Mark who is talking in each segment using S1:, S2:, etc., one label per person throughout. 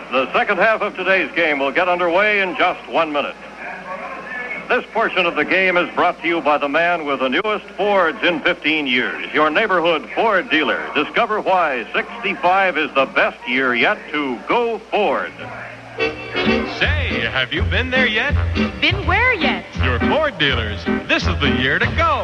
S1: The second half of today's game will get underway in just 1 minute. This portion of the game is brought to you by the man with the newest Fords in 15 years, your neighborhood Ford dealer. Discover why 65 is the best year yet to go Ford.
S2: Say, have you been there yet?
S3: Been where yet?
S2: Your Ford dealers. This is the year to go.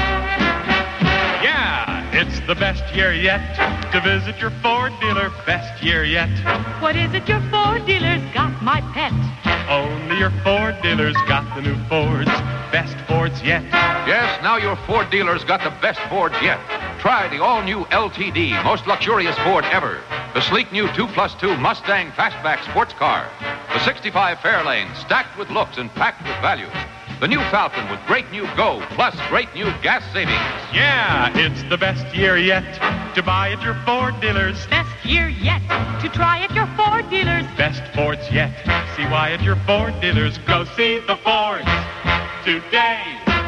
S2: Yeah, it's the best year yet to visit your Ford dealer. Best year yet.
S3: What is it your Ford dealers got, my pet?
S2: Only your Ford dealers got the new Fords. Best Fords yet.
S4: Yes, now your Ford dealers got the best Fords yet. Try the all-new LTD, most luxurious Ford ever. The sleek new 2+2 Mustang Fastback sports car. The 65 Fairlane, stacked with looks and packed with value. The new Falcon with great new Go, plus great new gas savings.
S2: Yeah, it's the best year yet to buy at your Ford dealers.
S3: Best year yet to try at your Ford dealers.
S2: Best Fords yet. See why at your Ford dealers. Go see the Fords today.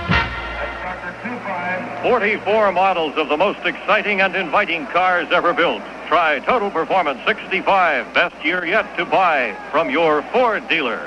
S1: 44 models of the most exciting and inviting cars ever built. Try Total Performance 65, best year yet to buy from your Ford dealer.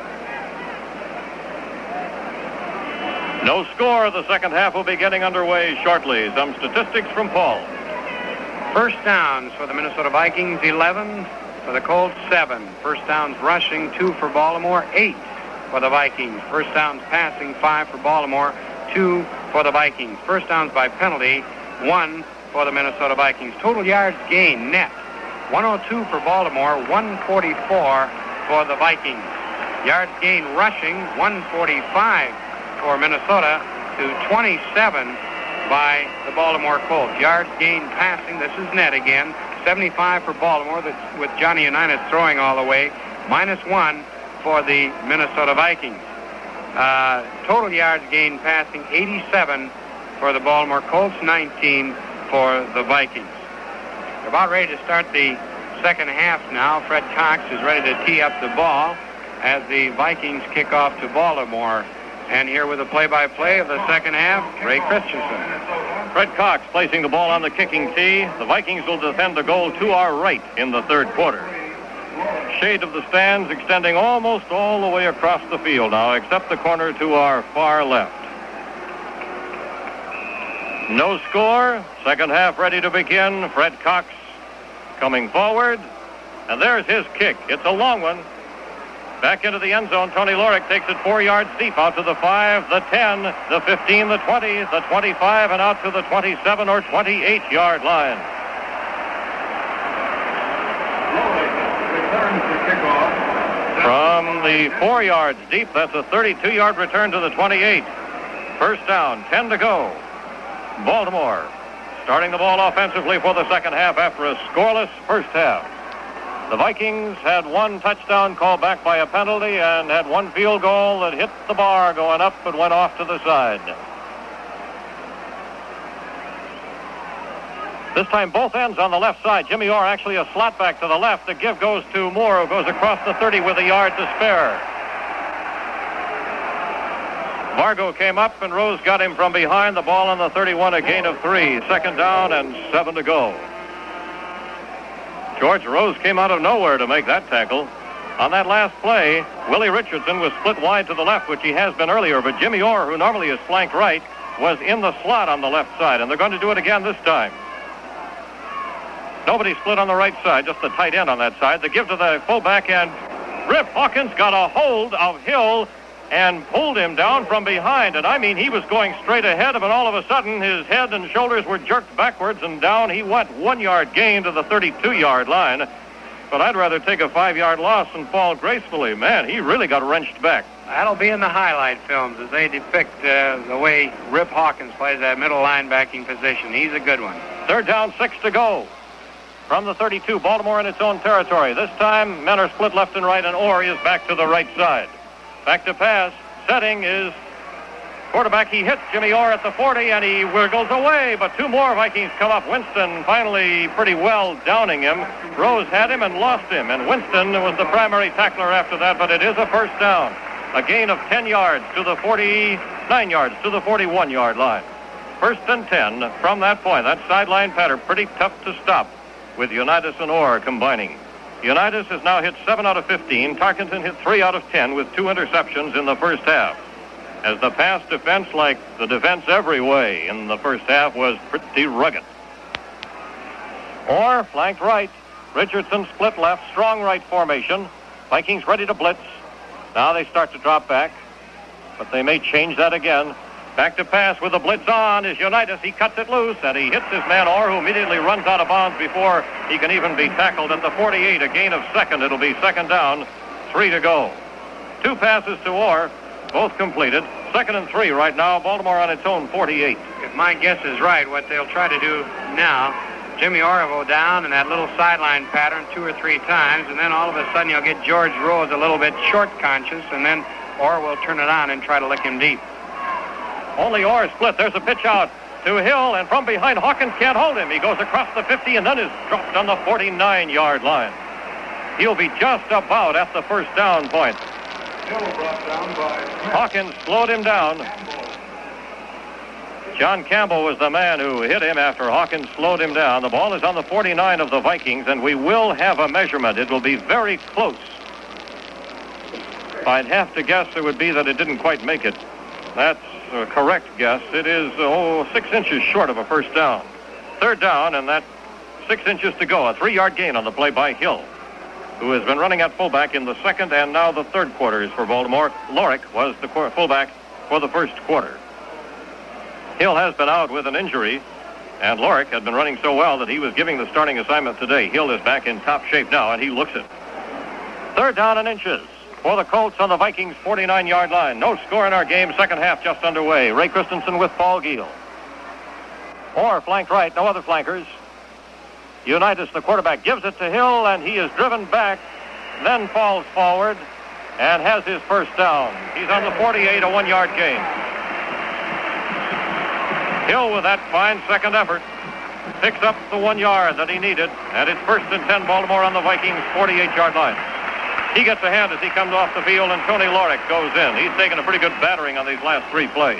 S1: No score. The second half will be getting underway shortly. Some statistics from Paul.
S5: First downs for the Minnesota Vikings, 11. For the Colts, 7. First downs rushing, 2 for Baltimore, 8 for the Vikings. First downs passing, 5 for Baltimore, 2 for the Vikings. First downs by penalty, 1 for the Minnesota Vikings. Total yards gained net, 102 for Baltimore, 144 for the Vikings. Yards gained rushing, 145 for Minnesota to 27 by the Baltimore Colts. Yards gained passing, this is net again, 75 for Baltimore, with Johnny Unitas throwing all the way, -1 for the Minnesota Vikings. Total yards gained passing, 87 for the Baltimore Colts, 19 for the Vikings. We're about ready to start the second half now. Fred Cox is ready to tee up the ball as the Vikings kick off to Baltimore. And here with the play-by-play of the second half, Ray Christensen.
S1: Fred Cox placing the ball on the kicking tee. The Vikings will defend the goal to our right in the third quarter. Shade of the stands extending almost all the way across the field now, except the corner to our far left. No score. Second half ready to begin. Fred Cox coming forward. And there's his kick. It's a long one. Back into the end zone. Tony Lorick takes it 4 yards deep out to the 5, the 10, the 15, the 20, the 25, and out to the 27 or 28-yard line. From the 4 yards deep, that's a 32-yard return to the 28. First down, 10 to go. Baltimore starting the ball offensively for the second half after a scoreless first half. The Vikings had 1 touchdown called back by a penalty and had 1 field goal that hit the bar going up but went off to the side. This time both ends on the left side. Jimmy Orr actually a slot back to the left. The give goes to Moore, who goes across the 30 with a yard to spare. Vargo came up and Rose got him from behind. The ball on the 31, a gain of 3. Second down and 7 to go. George Rose came out of nowhere to make that tackle. On that last play, Willie Richardson was split wide to the left, which he has been earlier, but Jimmy Orr, who normally is flanked right, was in the slot on the left side, and they're going to do it again this time. Nobody split on the right side, just the tight end on that side. The give to the fullback, and Rip Hawkins got a hold of Hill and pulled him down from behind. And I mean, he was going straight ahead, but all of a sudden his head and shoulders were jerked backwards, and down he went. 1 yard gain to the 32-yard line. But I'd rather take a 5-yard loss and fall gracefully. Man, he really got wrenched back.
S5: That'll be in the highlight films as they depict the way Rip Hawkins plays that middle linebacking position. He's a good one.
S1: Third down, 6 to go. From the 32, Baltimore in its own territory. This time, men are split left and right, and Orr is back to the right side. Back to pass. Setting is quarterback. He hits Jimmy Orr at the 40, and he wiggles away. But 2 more Vikings come up. Winston finally pretty well downing him. Rose had him and lost him. And Winston was the primary tackler after that, but it is a first down. A gain of 10 yards to the 49 yards to the 41-yard line. First and 10 from that point. That sideline pattern pretty tough to stop with Unitas and Orr combining. Unitas has now hit 7 out of 15. Tarkenton hit 3 out of 10 with 2 interceptions in the first half. As the pass defense, like the defense every way in the first half, was pretty rugged. Orr flanked right. Richardson split left. Strong right formation. Vikings ready to blitz. Now they start to drop back, but they may change that again. Back to pass with the blitz on is Unitas. He cuts it loose, and he hits his man Orr, who immediately runs out of bounds before he can even be tackled at the 48. A gain of second. It'll be second down, 3 to go. 2 passes to Orr, both completed. 2nd and 3 right now. Baltimore on its own 48.
S5: If my guess is right, what they'll try to do now, Jimmy Orr will go down in that little sideline pattern 2 or 3 times, and then all of a sudden you'll get George Rose a little bit short conscious, and then Orr will turn it on and try to lick him deep.
S1: Only Orr split. There's a pitch out to Hill, and from behind, Hawkins can't hold him. He goes across the 50 and then is dropped on the 49-yard line. He'll be just about at the first down point.
S6: Hill brought down by
S1: Hawkins slowed him down. John Campbell was the man who hit him after Hawkins slowed him down. The ball is on the 49 of the Vikings, and we will have a measurement. It will be very close. If I'd have to guess, it would be that it didn't quite make it. That's a correct guess. It is 6 inches short of a first down. 3rd down, and that's 6 inches to go. A 3-yard gain on the play by Hill, who has been running at fullback in the second and now the third quarters for Baltimore. Lorick was the fullback for the first quarter. Hill has been out with an injury, and Lorick had been running so well that he was giving the starting assignment today. Hill is back in top shape now, and he looks it. 3rd down and inches for the Colts on the Vikings' 49-yard line. No score in our game. Second half just underway. Ray Christensen with Paul Giel. Orr flanked right. No other flankers. Unitas, the quarterback, gives it to Hill, and he is driven back, then falls forward, and has his first down. He's on the 48, a 1-yard gain. Hill, with that fine second effort, picks up the 1 yard that he needed, and it's 1st and 10, Baltimore on the Vikings' 48-yard line. He gets a hand as he comes off the field, and Tony Lorick goes in. He's taken a pretty good battering on these last 3 plays.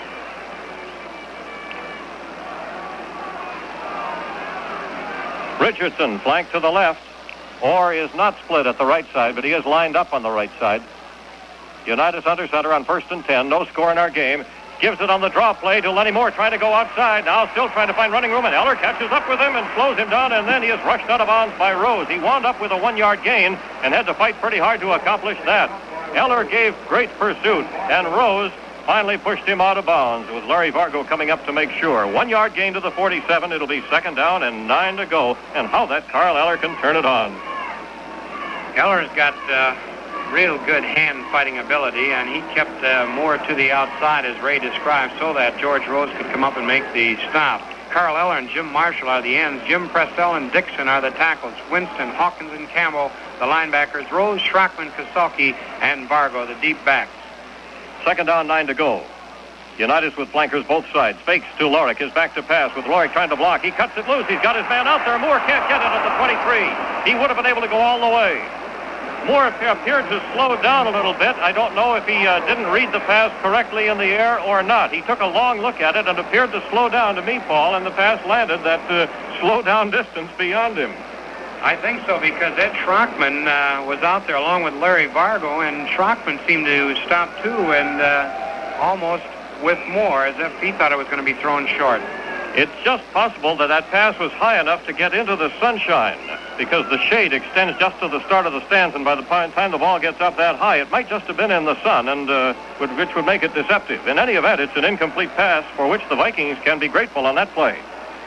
S1: Richardson flanked to the left. Orr is not split at the right side, but he is lined up on the right side. Unitas under center on 1st and 10. No score in our game. Gives it on the draw play to Lenny Moore, trying to go outside. Now still trying to find running room, and Eller catches up with him and slows him down, and then he is rushed out of bounds by Rose. He wound up with a 1-yard gain and had to fight pretty hard to accomplish that. Eller gave great pursuit, and Rose finally pushed him out of bounds with Larry Vargo coming up to make sure. 1-yard gain to the 47. It'll be 2nd down and 9 to go, and how that Carl Eller can turn it on.
S5: Eller's got real good hand-fighting ability, and he kept Moore to the outside, as Ray described, so that George Rose could come up and make the stop. Carl Eller and Jim Marshall are the ends. Jim Prestel and Dixon are the tackles. Winston, Hawkins, and Campbell, the linebackers. Rose, Schrockman, Kasalki, and Vargo, the deep backs.
S1: 2nd down, 9 to go. Unitas with flankers both sides. Fakes to Lorick. His back to pass with Lorick trying to block. He cuts it loose. He's got his man out there. Moore can't get it at the 23. He would have been able to go all the way. Moore appeared to slow down a little bit. I don't know if he didn't read the pass correctly in the air or not. He took a long look at it and appeared to slow down to me, Paul, and the pass landed that slow down distance beyond him.
S5: I think so, because Ed Schrockman was out there along with Larry Vargo, and Schrockman seemed to stop too, and almost with Moore, as if he thought it was going to be thrown short.
S1: It's just possible that that pass was high enough to get into the sunshine, because the shade extends just to the start of the stands, and by the time the ball gets up that high, it might just have been in the sun, and which would make it deceptive. In any event, it's an incomplete pass for which the Vikings can be grateful on that play.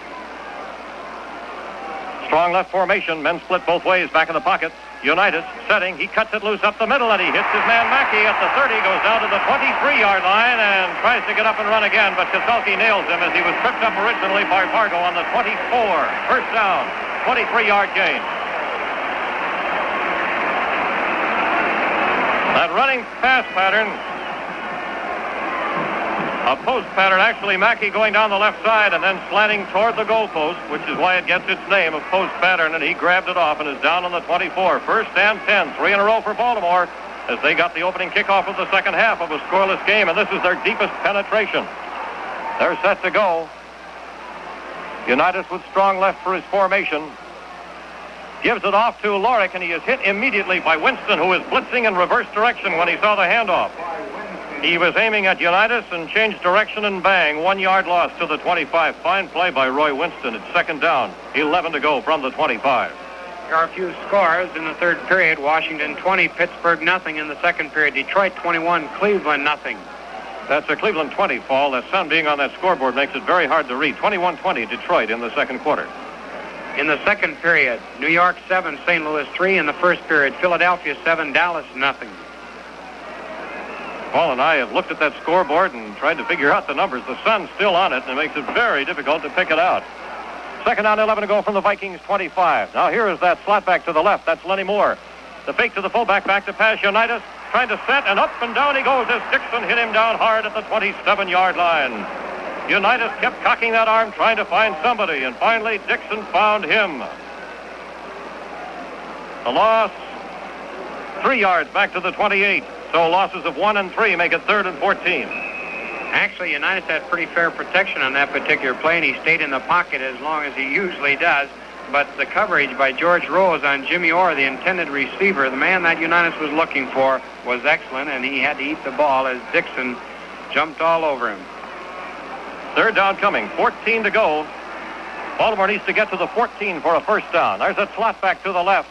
S1: Strong left formation. Men split both ways back in the pocket. Unitas setting. He cuts it loose up the middle, and he hits his man Mackey at the 30. Goes down to the 23-yard line and tries to get up and run again, but Kasalki nails him as he was tripped up originally by Vargo on the 24. First down, 23-yard gain. That running pass pattern, a post pattern, actually Mackey going down the left side and then slanting toward the goalpost, which is why it gets its name of post pattern, and he grabbed it off and is down on the 24. 1st and 10, 3 in a row for Baltimore as they got the opening kickoff of the second half of a scoreless game, and this is their deepest penetration. They're set to go. Unitas with strong left for his formation. Gives it off to Lorick, and he is hit immediately by Winston, who is blitzing in reverse direction when he saw the handoff. He was aiming at Unitas and changed direction, and bang, 1 yard loss to the 25. Fine play by Roy Winston. It's second down. 11 to go from the 25.
S5: There are a few scores in the third period. Washington 20, Pittsburgh nothing in the second period. Detroit 21, Cleveland nothing.
S1: That's a Cleveland 20, Paul. The sun being on that scoreboard makes it very hard to read. 21-20 Detroit in the second quarter.
S5: In the second period, New York 7, St. Louis 3. In the first period, Philadelphia 7, Dallas nothing.
S1: Paul and I have looked at that scoreboard and tried to figure out the numbers. The sun's still on it, and it makes it very difficult to pick it out. Second down, 11 to go from the Vikings 25. Now here is that slot back to the left. That's Lenny Moore. The fake to the fullback, back to pass Unitas. Trying to set, and up and down he goes as Dixon hit him down hard at the 27-yard line. Unitas kept cocking that arm, trying to find somebody, and finally Dixon found him. The loss, 3 yards back to the 28. So losses of 1 and 3 make it 3rd and 14.
S5: Actually, Unitas had pretty fair protection on that particular play, and he stayed in the pocket as long as he usually does. But the coverage by George Rose on Jimmy Orr, the intended receiver, the man that Unitas was looking for, was excellent, and he had to eat the ball as Dixon jumped all over him.
S1: Third down coming, 14 to go. Baltimore needs to get to the 14 for a first down. There's a slot back to the left.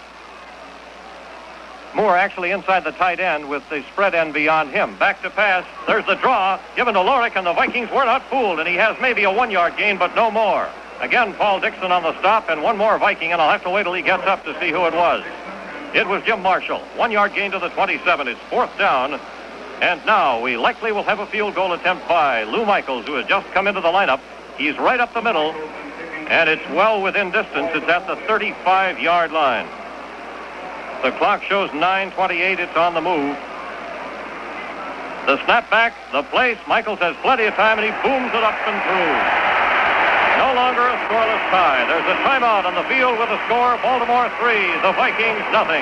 S1: Moore actually inside the tight end with the spread end beyond him. Back to pass. There's the draw given to Lorick, and the Vikings were not fooled, and he has maybe a 1 yard gain, but no more. Again, Paul Dixon on the stop, and one more Viking, and I'll have to wait till he gets up to see who it was. It was Jim Marshall. 1 yard gain to the 27. It's fourth down. And now we likely will have a field goal attempt by Lou Michaels, who has just come into the lineup. He's right up the middle, and it's well within distance. It's at the 35-yard line. The clock shows 9:28. It's on the move. The snap back, the place. Michaels has plenty of time, and he booms it up and through. No longer a scoreless tie. There's a timeout on the field with a score. Baltimore 3, the Vikings nothing.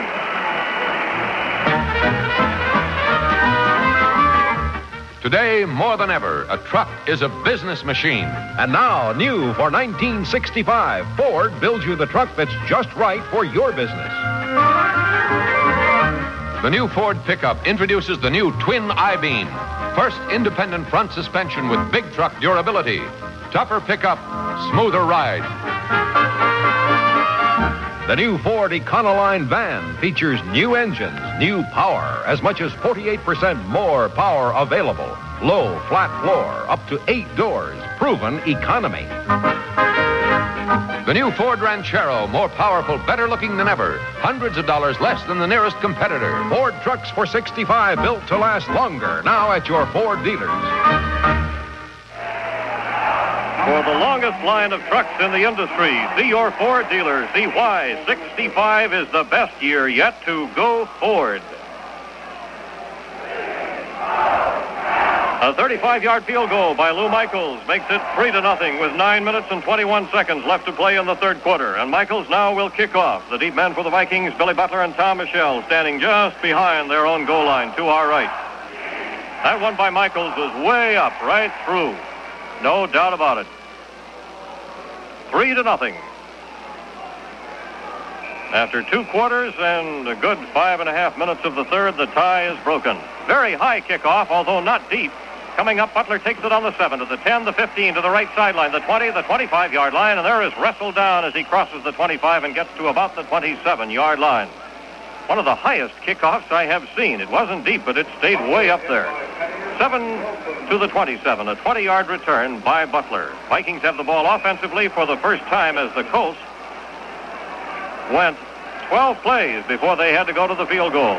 S4: Today, more than ever, a truck is a business machine.
S7: And now, new for 1965, Ford builds you the truck that's just right for your business.
S4: The new Ford pickup introduces the new Twin I-Beam. First independent front suspension with big truck durability. Tougher pickup, smoother ride.
S7: The new Ford Econoline van features new engines, new power, as much as 48% more power available. Low, flat floor, up to 8 doors, proven economy.
S4: The new Ford Ranchero, more powerful, better looking than ever. Hundreds of dollars less than the nearest competitor.
S7: Ford trucks for 65, built to last longer. Now at your Ford dealers.
S1: For the longest line of trucks in the industry, see your Ford dealer. See why 65 is the best year yet to go Ford. A 35-yard field goal by Lou Michaels makes it 3-0 with 9 minutes and 21 seconds left to play in the third quarter. And Michaels now will kick off. The deep men for the Vikings, Billy Butler and Tom Michelle, standing just behind their own goal line to our right. That one by Michaels was way up, right through. No doubt about it. 3-0. After 2 quarters and a good 5.5 minutes of the third, the tie is broken. Very high kickoff, although not deep. Coming up, Butler takes it on the 7, to the 10, the 15, to the right sideline, the 20, the 25-yard line, and there is wrestled down as he crosses the 25 and gets to about the 27-yard line. One of the highest kickoffs I have seen. It wasn't deep, but it stayed way up there. 7 to the 27, a 20-yard return by Butler. Vikings have the ball offensively for the first time as the Colts went 12 plays before they had to go to the field goal.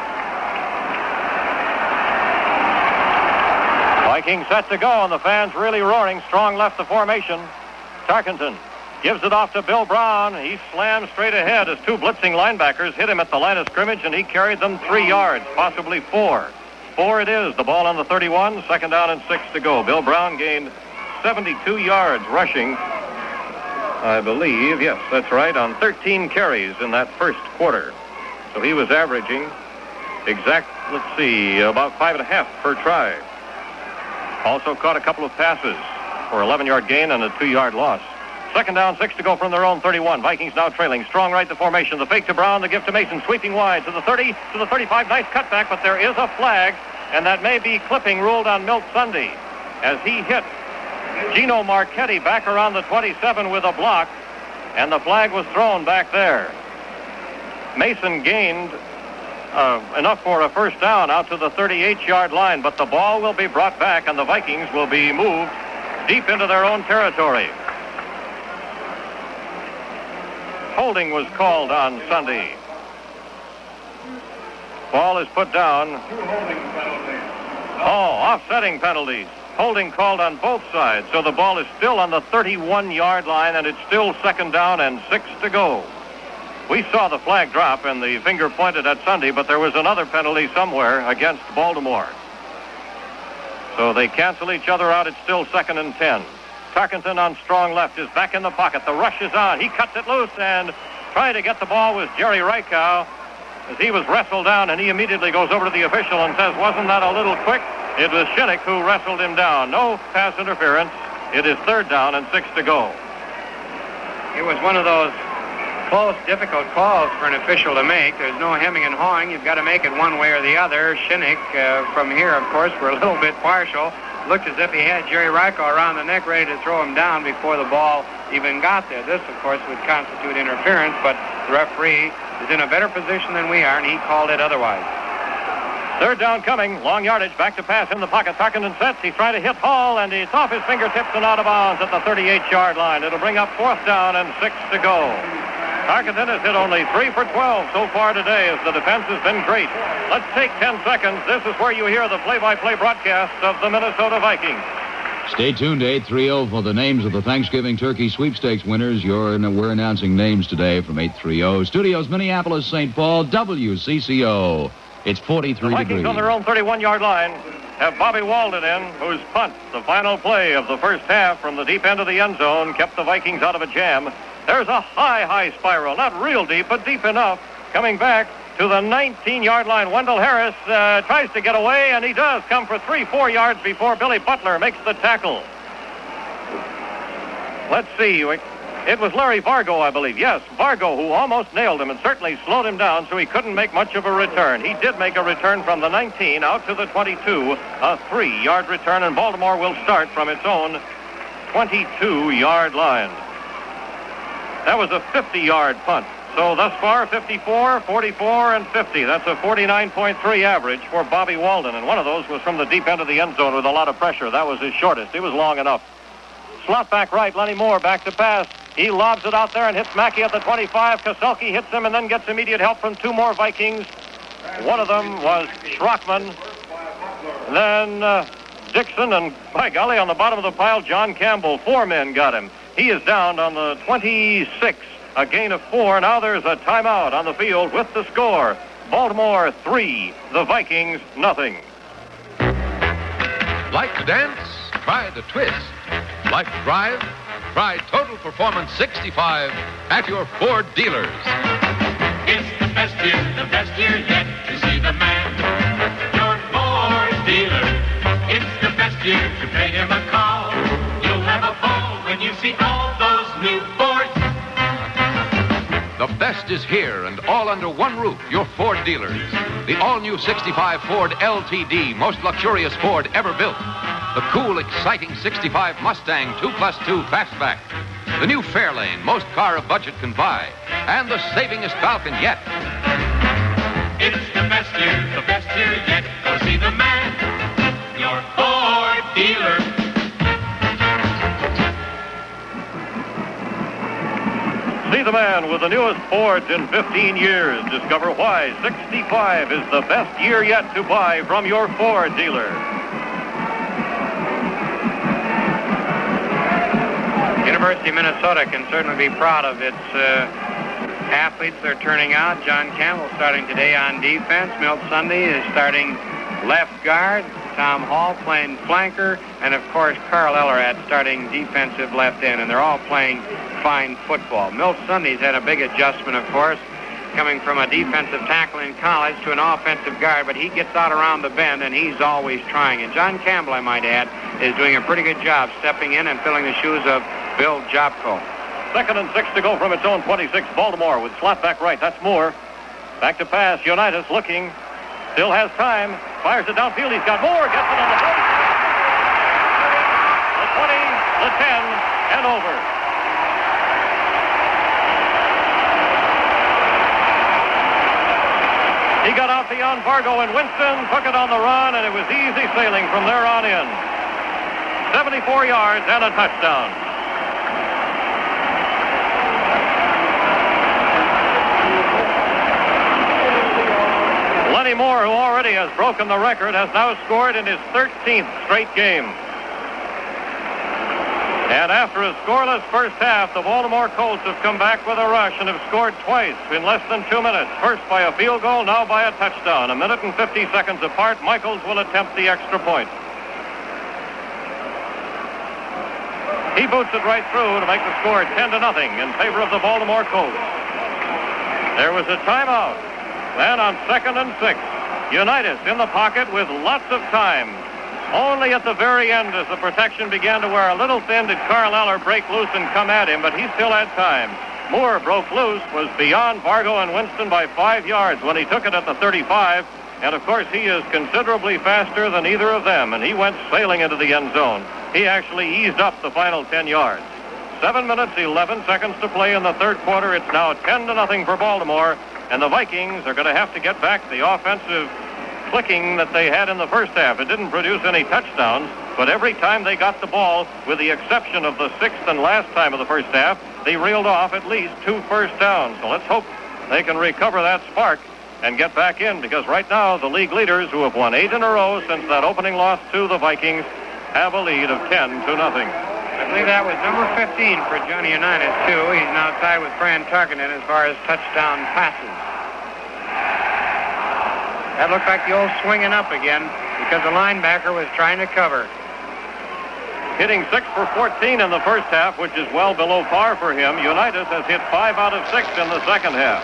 S1: Vikings set to go, and the fans really roaring. Strong left the formation. Tarkenton gives it off to Bill Brown. He slams straight ahead as 2 blitzing linebackers hit him at the line of scrimmage, and he carried them 3 yards, possibly 4. 4 it is. The ball on the 31, second down and 6 to go. Bill Brown gained 72 yards rushing, I believe. Yes, that's right, on 13 carries in that first quarter. So he was averaging about 5.5 per try. Also caught a couple of passes for 11-yard gain and a 2-yard loss. Second down, 6 to go from their own 31. Vikings now trailing. Strong right, the formation. The fake to Brown, the give to Mason. Sweeping wide to the 30, to the 35. Nice cutback, but there is a flag, and that may be clipping ruled on Milt Sunday as he hit Gino Marchetti back around the 27 with a block, and the flag was thrown back there. Mason gained enough for a first down out to the 38-yard line, but the ball will be brought back, and the Vikings will be moved deep into their own territory. Holding was called on Sunday. Ball is put down. Offsetting penalties. Holding called on both sides, so the ball is still on the 31-yard line, and it's still second down and 6 to go. We saw the flag drop and the finger pointed at Sunday, but there was another penalty somewhere against Baltimore. So they cancel each other out. It's still second and 10. Tarkenton on strong left is back in the pocket. The rush is on. He cuts it loose, and trying to get the ball was Jerry Reichow as he was wrestled down, and he immediately goes over to the official and says, wasn't that a little quick? It was Shinnick who wrestled him down. No pass interference. It is third down and 6 to go.
S5: It was one of those close, difficult calls for an official to make. There's no hemming and hawing. You've got to make it one way or the other. Shinnick, from here, of course, we're a little bit partial. Looked as if he had Jerry Reichow around the neck ready to throw him down before the ball even got there. This, of course, would constitute interference, but the referee is in a better position than we are, and he called it otherwise.
S1: Third down coming. Long yardage. Back to pass in the pocket. Tarkenton sets. He's trying to hit Hall, and it's off his fingertips and out of bounds at the 38-yard line. It'll bring up fourth down and 6 to go. Tarkenton has hit only 3 for 12 so far today as the defense has been great. Let's take 10 seconds. This is where you hear the play-by-play broadcast of the Minnesota Vikings.
S8: Stay tuned to 830 for the names of the Thanksgiving Turkey Sweepstakes winners. We're announcing names today from 830. Studios, Minneapolis, St. Paul, WCCO. It's 43
S1: the Vikings
S8: degrees.
S1: On their own 31-yard line have Bobby Walden in, whose punt, the final play of the first half from the deep end of the end zone, kept the Vikings out of a jam. There's a high spiral, not real deep, but deep enough, coming back to the 19-yard line. Wendell Harris tries to get away, and he does come for 3-4 yards before Billy Butler makes the tackle. Let's see. It was Larry Vargo, I believe. Yes, Vargo, who almost nailed him and certainly slowed him down, so he couldn't make much of a return. He did make a return from the 19 out to the 22, a 3-yard return, and Baltimore will start from its own 22-yard line. That was a 50-yard punt. So thus far, 54, 44, and 50. That's a 49.3 average for Bobby Walden, and one of those was from the deep end of the end zone with a lot of pressure. That was his shortest. It was long enough. Slot back right, Lenny Moore back to pass. He lobs it out there and hits Mackey at the 25. Kaselke hits him and then gets immediate help from 2 more Vikings. One of them was Schrockman. Then Dixon, and by golly, on the bottom of the pile, John Campbell. 4 men got him. He is down on the 26, a gain of 4. Now there's a timeout on the field with the score. Baltimore 3, the Vikings nothing.
S4: Like to dance? Try the twist. Like to drive? Try Total Performance 65 at your Ford dealers.
S2: It's the best year yet to see the man, your Ford dealer. It's the best year to pay him a call. You'll have a ball when you see all those new Fords.
S4: The best is here and all under one roof, your Ford dealers. The all-new 65 Ford LTD, most luxurious Ford ever built. The cool, exciting 65 Mustang 2+2 Fastback. The new Fairlane, most car a budget can buy. And the savingest Falcon yet.
S2: It's the best year yet. Go see the man, your Ford dealer.
S1: See the man with the newest Fords in 15 years. Discover why 65 is the best year yet to buy from your Ford dealer.
S5: University of Minnesota can certainly be proud of its athletes they're turning out. John Campbell starting today on defense. Milt Sunday is starting left guard. Tom Hall playing flanker. And, of course, Carl Ellerat starting defensive left end. And they're all playing fine football. Milt Sunday's had a big adjustment, of course, coming from a defensive tackle in college to an offensive guard. But he gets out around the bend, and he's always trying. And John Campbell, I might add, is doing a pretty good job stepping in and filling the shoes of Bill Jopko.
S1: 2nd and 6 to go from its own 26. Baltimore with slot back right. That's Moore. Back to pass. Unitas looking. Still has time. Fires it downfield. He's got Moore. Gets it on the 40. The 20, the 10, and over. He got out beyond Fargo and Winston, took it on the run, and it was easy sailing from there on in. 74 yards and a touchdown. Lenny Moore, who already has broken the record, has now scored in his 13th straight game. And after a scoreless first half, the Baltimore Colts have come back with a rush and have scored twice in less than 2 minutes. First by a field goal, now by a touchdown. 1 minute and 50 seconds apart. Michaels will attempt the extra point. He boots it right through to make the score 10-0 in favor of the Baltimore Colts. There was a timeout. Then on 2nd and 6, Unitas in the pocket with lots of time. Only at the very end, as the protection began to wear a little thin, did Carl Eller break loose and come at him, but he still had time. Moore broke loose, was beyond Fargo and Winston by 5 yards when he took it at the 35, and of course he is considerably faster than either of them, and he went sailing into the end zone. He actually eased up the final 10 yards. 7 minutes, 11 seconds to play in the third quarter. It's now 10-0 for Baltimore, and the Vikings are going to have to get back the offensive clicking that they had in the first half. It didn't produce any touchdowns, but every time they got the ball, with the exception of the 6th and last time of the first half, they reeled off at least 2 first downs. So let's hope they can recover that spark and get back in, because right now the league leaders, who have won 8 in a row since that opening loss to the Vikings, have a lead of 10-0.
S5: I believe that was number 15 for Johnny Unitas, too. He's now tied with Fran Tarkenton as far as touchdown passes. That looked like the old swinging up again because the linebacker was trying to cover.
S1: Hitting 6 for 14 in the first half, which is well below par for him. Unitas has hit 5 out of 6 in the second half.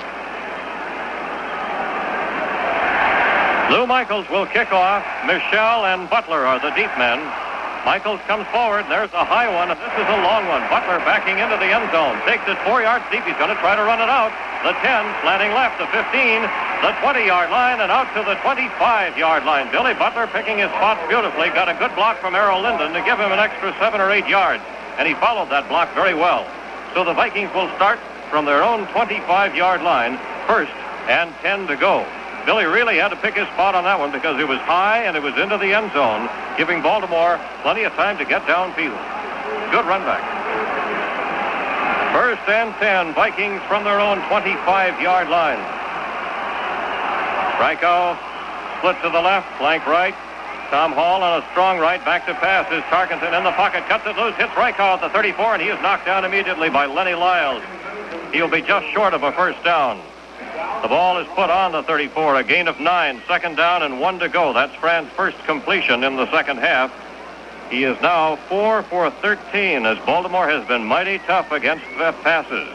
S1: Lou Michaels will kick off. Michelle and Butler are the deep men. Michaels comes forward. There's a high one, and this is a long one. Butler backing into the end zone. Takes it 4 yards deep. He's going to try to run it out. The 10, slanting left, the 15, the 20-yard line, and out to the 25-yard line. Billy Butler picking his spots beautifully. Got a good block from Errol Linden to give him an extra 7 or 8 yards, and he followed that block very well. So the Vikings will start from their own 25-yard line, first and 10 to go. Billy really had to pick his spot on that one because it was high and it was into the end zone, giving Baltimore plenty of time to get downfield. Good run back. First and 10, Vikings from their own 25-yard line. Franco split to the left, flank right. Tom Hall on a strong right, back to pass is Tarkenton in the pocket, cuts it loose, hits Reichow at the 34, and he is knocked down immediately by Lenny Lyles. He'll be just short of a first down. The ball is put on the 34, a gain of 9, 2nd down and 1 to go. That's Fran's first completion in the second half. He is now 4 for 13 as Baltimore has been mighty tough against the passes.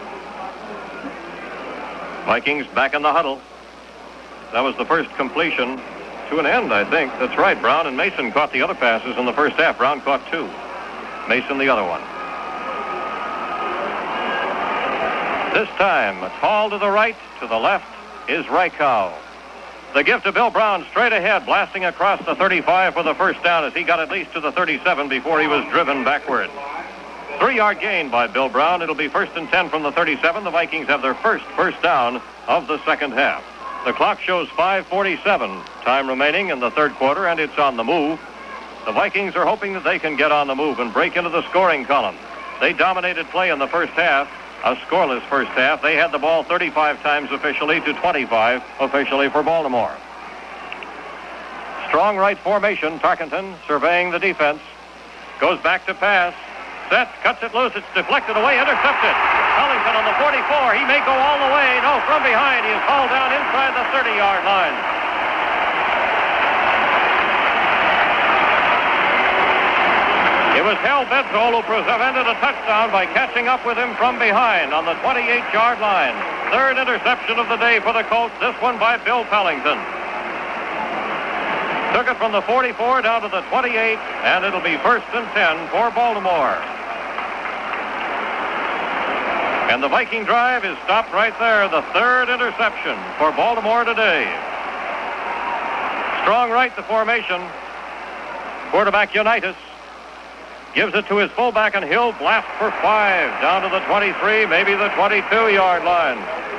S1: Vikings back in the huddle. That was the first completion to an end, I think. That's right. Brown and Mason caught the other passes in the first half. Brown caught 2. Mason the other one. This time, a tall to the right, to the left is Reichow. The give to Bill Brown straight ahead, blasting across the 35 for the first down as he got at least to the 37 before he was driven backward. 3-yard gain by Bill Brown. It'll be 1st and 10 from the 37. The Vikings have their first down of the second half. The clock shows 5:47 time remaining in the third quarter, and it's on the move. The Vikings are hoping that they can get on the move and break into the scoring column. They dominated play in the first half. A scoreless first half. They had the ball 35 times officially to 25 officially for Baltimore. Strong right formation. Tarkenton surveying the defense. Goes back to pass. Sets, cuts it loose. It's deflected away, intercepted. Pellington on the 44. He may go all the way. No, from behind. He is hauled down inside the 30-yard line. It was Hal Bedsole who prevented a touchdown by catching up with him from behind on the 28-yard line. Third interception of the day for the Colts, this one by Bill Pellington. Took it from the 44 down to the 28, and it'll be 1st and 10 for Baltimore. And the Viking drive is stopped right there. The third interception for Baltimore today. Strong right to formation. Quarterback Unitas gives it to his fullback, and he'll blast for 5 down to the 23, maybe the 22-yard line.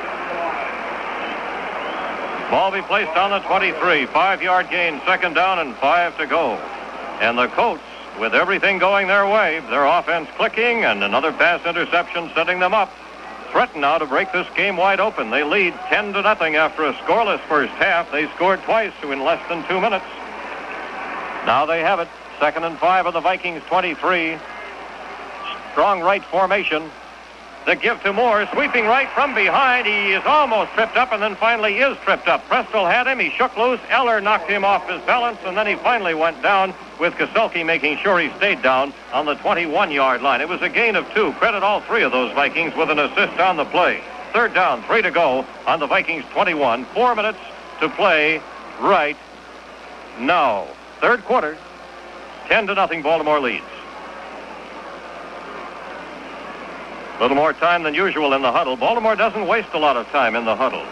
S1: Ball be placed on the 23. 5-yard gain, second down, and 5 to go. And the Colts, with everything going their way, their offense clicking, and another pass interception setting them up, threaten now to break this game wide open. They lead 10-0 after a scoreless first half. They scored twice in less than 2 minutes. Now they have it. 2nd and 5 of the Vikings 23. Strong right formation. The give to Moore, sweeping right from behind. He is almost tripped up, and then finally is tripped up. Prestel had him. He shook loose. Eller knocked him off his balance, and then he finally went down, with Kaselke making sure he stayed down on the 21-yard line. It was a gain of 2. Credit all 3 of those Vikings with an assist on the play. 3rd down, 3 to go on the Vikings 21. 4 minutes to play right now. Third quarter, 10-0 Baltimore leads. A little more time than usual in the huddle. Baltimore doesn't waste a lot of time in the huddle.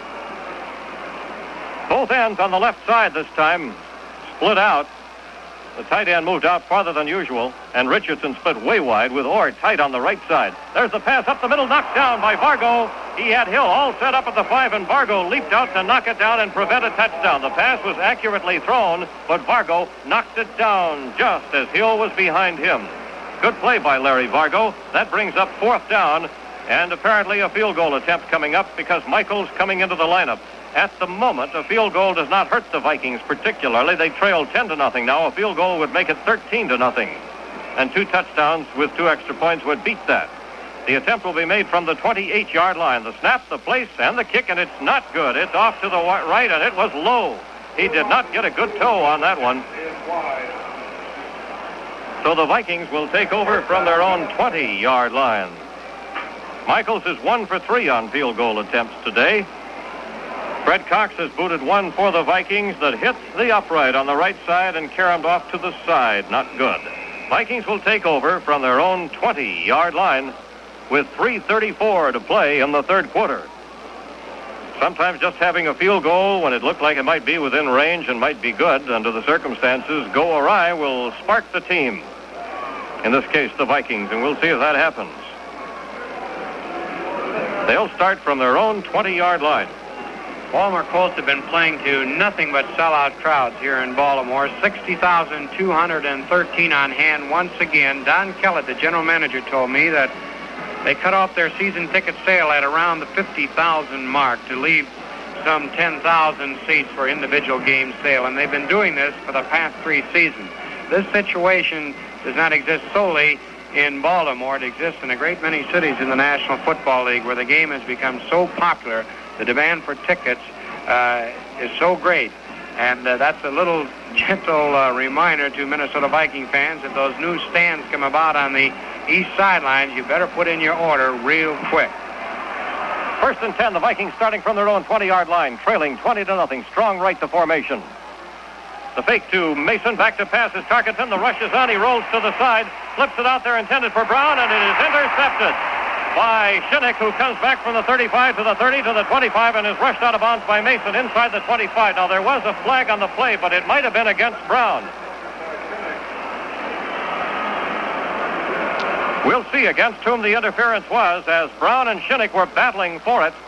S1: Both ends on the left side this time split out. The tight end moved out farther than usual, and Richardson split way wide with Orr tight on the right side. There's the pass up the middle, knocked down by Vargo. He had Hill all set up at the 5, and Vargo leaped out to knock it down and prevent a touchdown. The pass was accurately thrown, but Vargo knocked it down just as Hill was behind him. Good play by Larry Vargo. That brings up 4th down, and apparently a field goal attempt coming up because Michaels coming into the lineup. At the moment, a field goal does not hurt the Vikings particularly. They trail 10-0 now. A field goal would make it 13-0. And 2 touchdowns with 2 extra points would beat that. The attempt will be made from the 28-yard line. The snap, the place, and the kick, and it's not good. It's off to the right, and it was low. He did not get a good toe on that one. So the Vikings will take over from their own 20-yard line. Michaels is 1 for 3 on field goal attempts today. Fred Cox has booted 1 for the Vikings that hit the upright on the right side and caromed off to the side. Not good. Vikings will take over from their own 20-yard line with 3:34 to play in the third quarter. Sometimes just having a field goal when it looked like it might be within range and might be good under the circumstances go awry will spark the team. In this case, the Vikings, and we'll see if that happens. They'll start from their own 20-yard line.
S5: Baltimore Colts have been playing to nothing but sellout crowds here in Baltimore. 60,213 on hand once again. Don Kellett, the general manager, told me that they cut off their season ticket sale at around the 50,000 mark to leave some 10,000 seats for individual game sale, and they've been doing this for the past 3 seasons. This situation does not exist solely in Baltimore. It exists in a great many cities in the National Football League where the game has become so popular. The demand for tickets is so great. And that's a little gentle reminder to Minnesota Viking fans that those new stands come about on the east sidelines. You better put in your order real quick.
S1: 1st and 10, the Vikings starting from their own 20-yard line, trailing 20-0. Strong right to formation. The fake to Mason, back to pass is Tarkenton. The rush is on. He rolls to the side, flips it out there, intended for Brown, and it is intercepted by Shinnick, who comes back from the 35 to the 30 to the 25 and is rushed out of bounds by Mason inside the 25. Now, there was a flag on the play, but it might have been against Brown. We'll see against whom the interference was, as Brown and Shinnick were battling for it.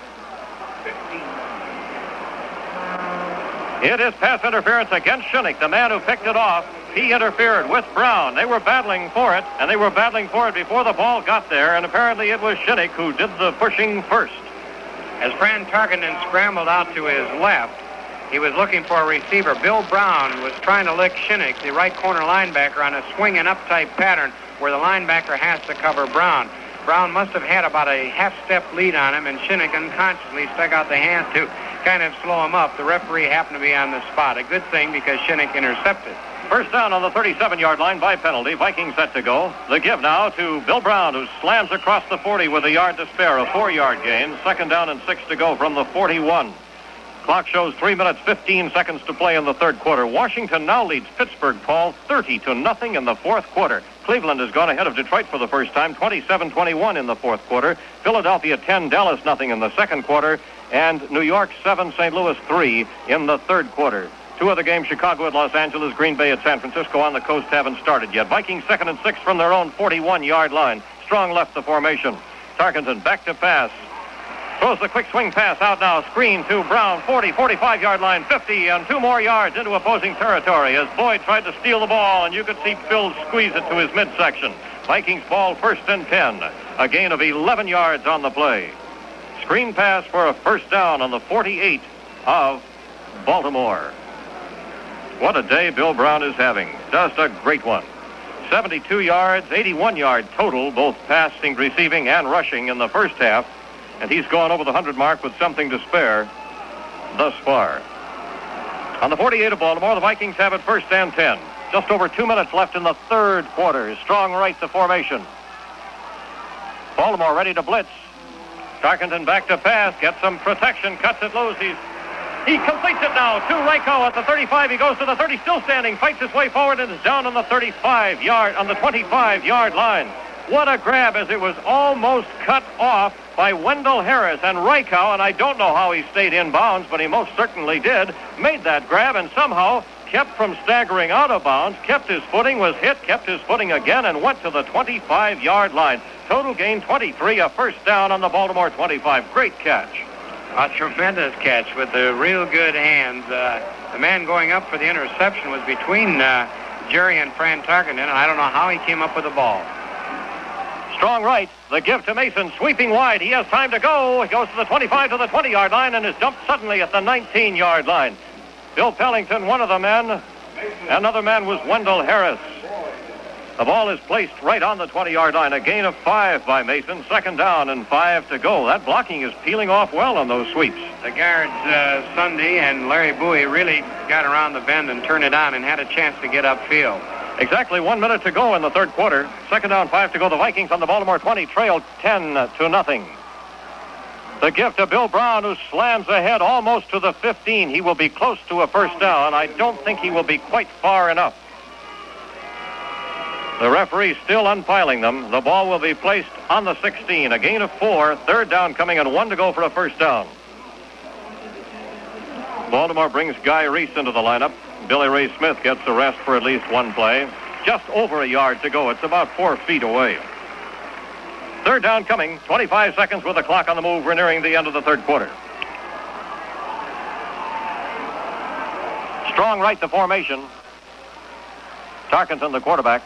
S1: It is pass interference against Shinnick, the man who picked it off. He interfered with Brown. They were battling for it, and they were battling for it before the ball got there, and apparently it was Shinnick who did the pushing first.
S5: As Fran Tarkenton scrambled out to his left, he was looking for a receiver. Bill Brown was trying to lick Shinnick, the right corner linebacker, on a swing and up type pattern where the linebacker has to cover Brown. Brown must have had about a half-step lead on him, and Shinnick unconsciously stuck out the hand to kind of slow him up. The referee happened to be on the spot. A good thing because Shinnick intercepted.
S1: First down on the 37-yard line by penalty. Vikings set to go. The give now to Bill Brown, who slams across the 40 with a yard to spare, a 4-yard gain. 2nd down and 6 to go from the 41. Clock shows 3 minutes, 15 seconds to play in the third quarter. Washington now leads Pittsburgh, Paul, 30-0 in the fourth quarter. Cleveland has gone ahead of Detroit for the first time, 27-21 in the fourth quarter. Philadelphia 10, Dallas nothing in the second quarter. And New York 7, St. Louis 3 in the third quarter. Two other games, Chicago at Los Angeles, Green Bay at San Francisco on the coast haven't started yet. Vikings 2nd and 6 from their own 41-yard line. Strong left the formation. Tarkenton back to pass. Throws the quick swing pass out now. Screen to Brown, 40, 45-yard line, 50, and 2 more yards into opposing territory as Boyd tried to steal the ball, and you could see Phil squeeze it to his midsection. Vikings ball 1st and 10. A gain of 11 yards on the play. Screen pass for a first down on the 48 of Baltimore. What a day Bill Brown is having. Just a great one. 72 yards, 81 yard total, both passing, receiving, and rushing in the first half. And he's gone over the 100 mark with something to spare thus far. On the 48 of Baltimore, the Vikings have it 1st and 10. Just over 2 minutes left in the third quarter. Strong right to formation. Baltimore ready to blitz. Tarkenton back to pass, gets some protection, cuts it loose. He completes it now to Ryko at the 35. He goes to the 30, still standing, fights his way forward, and is down on the 25-yard line. What a grab, as it was almost cut off by Wendell Harris. And Ryko, and I don't know how he stayed in bounds, but he most certainly did, made that grab and somehow kept from staggering out of bounds, kept his footing, was hit, kept his footing again, and went to the 25-yard line. Total gain 23, a first down on the Baltimore 25. Great catch.
S5: A tremendous catch with the real good hands. The man going up for the interception was between Jerry and Fran Tarkenton, and I don't know how he came up with the ball.
S1: Strong right, the give to Mason, sweeping wide. He has time to go. He goes to the 25 to the 20-yard line and is dumped suddenly at the 19-yard line. Bill Pellington, one of the men. Another man was Wendell Harris. The ball is placed right on the 20-yard line. A gain of 5 by Mason. 2nd down and 5 to go. That blocking is peeling off well on those sweeps.
S5: The guards, Sunday and Larry Bowie, really got around the bend and turned it on and had a chance to get upfield.
S1: Exactly 1 minute to go in the third quarter. 2nd down, 5 to go. The Vikings on the Baltimore 20 trail 10-0. The give to Bill Brown, who slams ahead almost to the 15. He will be close to a first down. I don't think he will be quite far enough. The referee still unpiling them. The ball will be placed on the 16. A gain of 4. 3rd down coming and 1 to go for a first down. Baltimore brings Guy Reese into the lineup. Billy Ray Smith gets the rest for at least one play. Just over a yard to go. It's about 4 feet away. 3rd down coming. 25 seconds with the clock on the move. We're nearing the end of the third quarter. Strong right to formation. Tarkenton, the quarterback.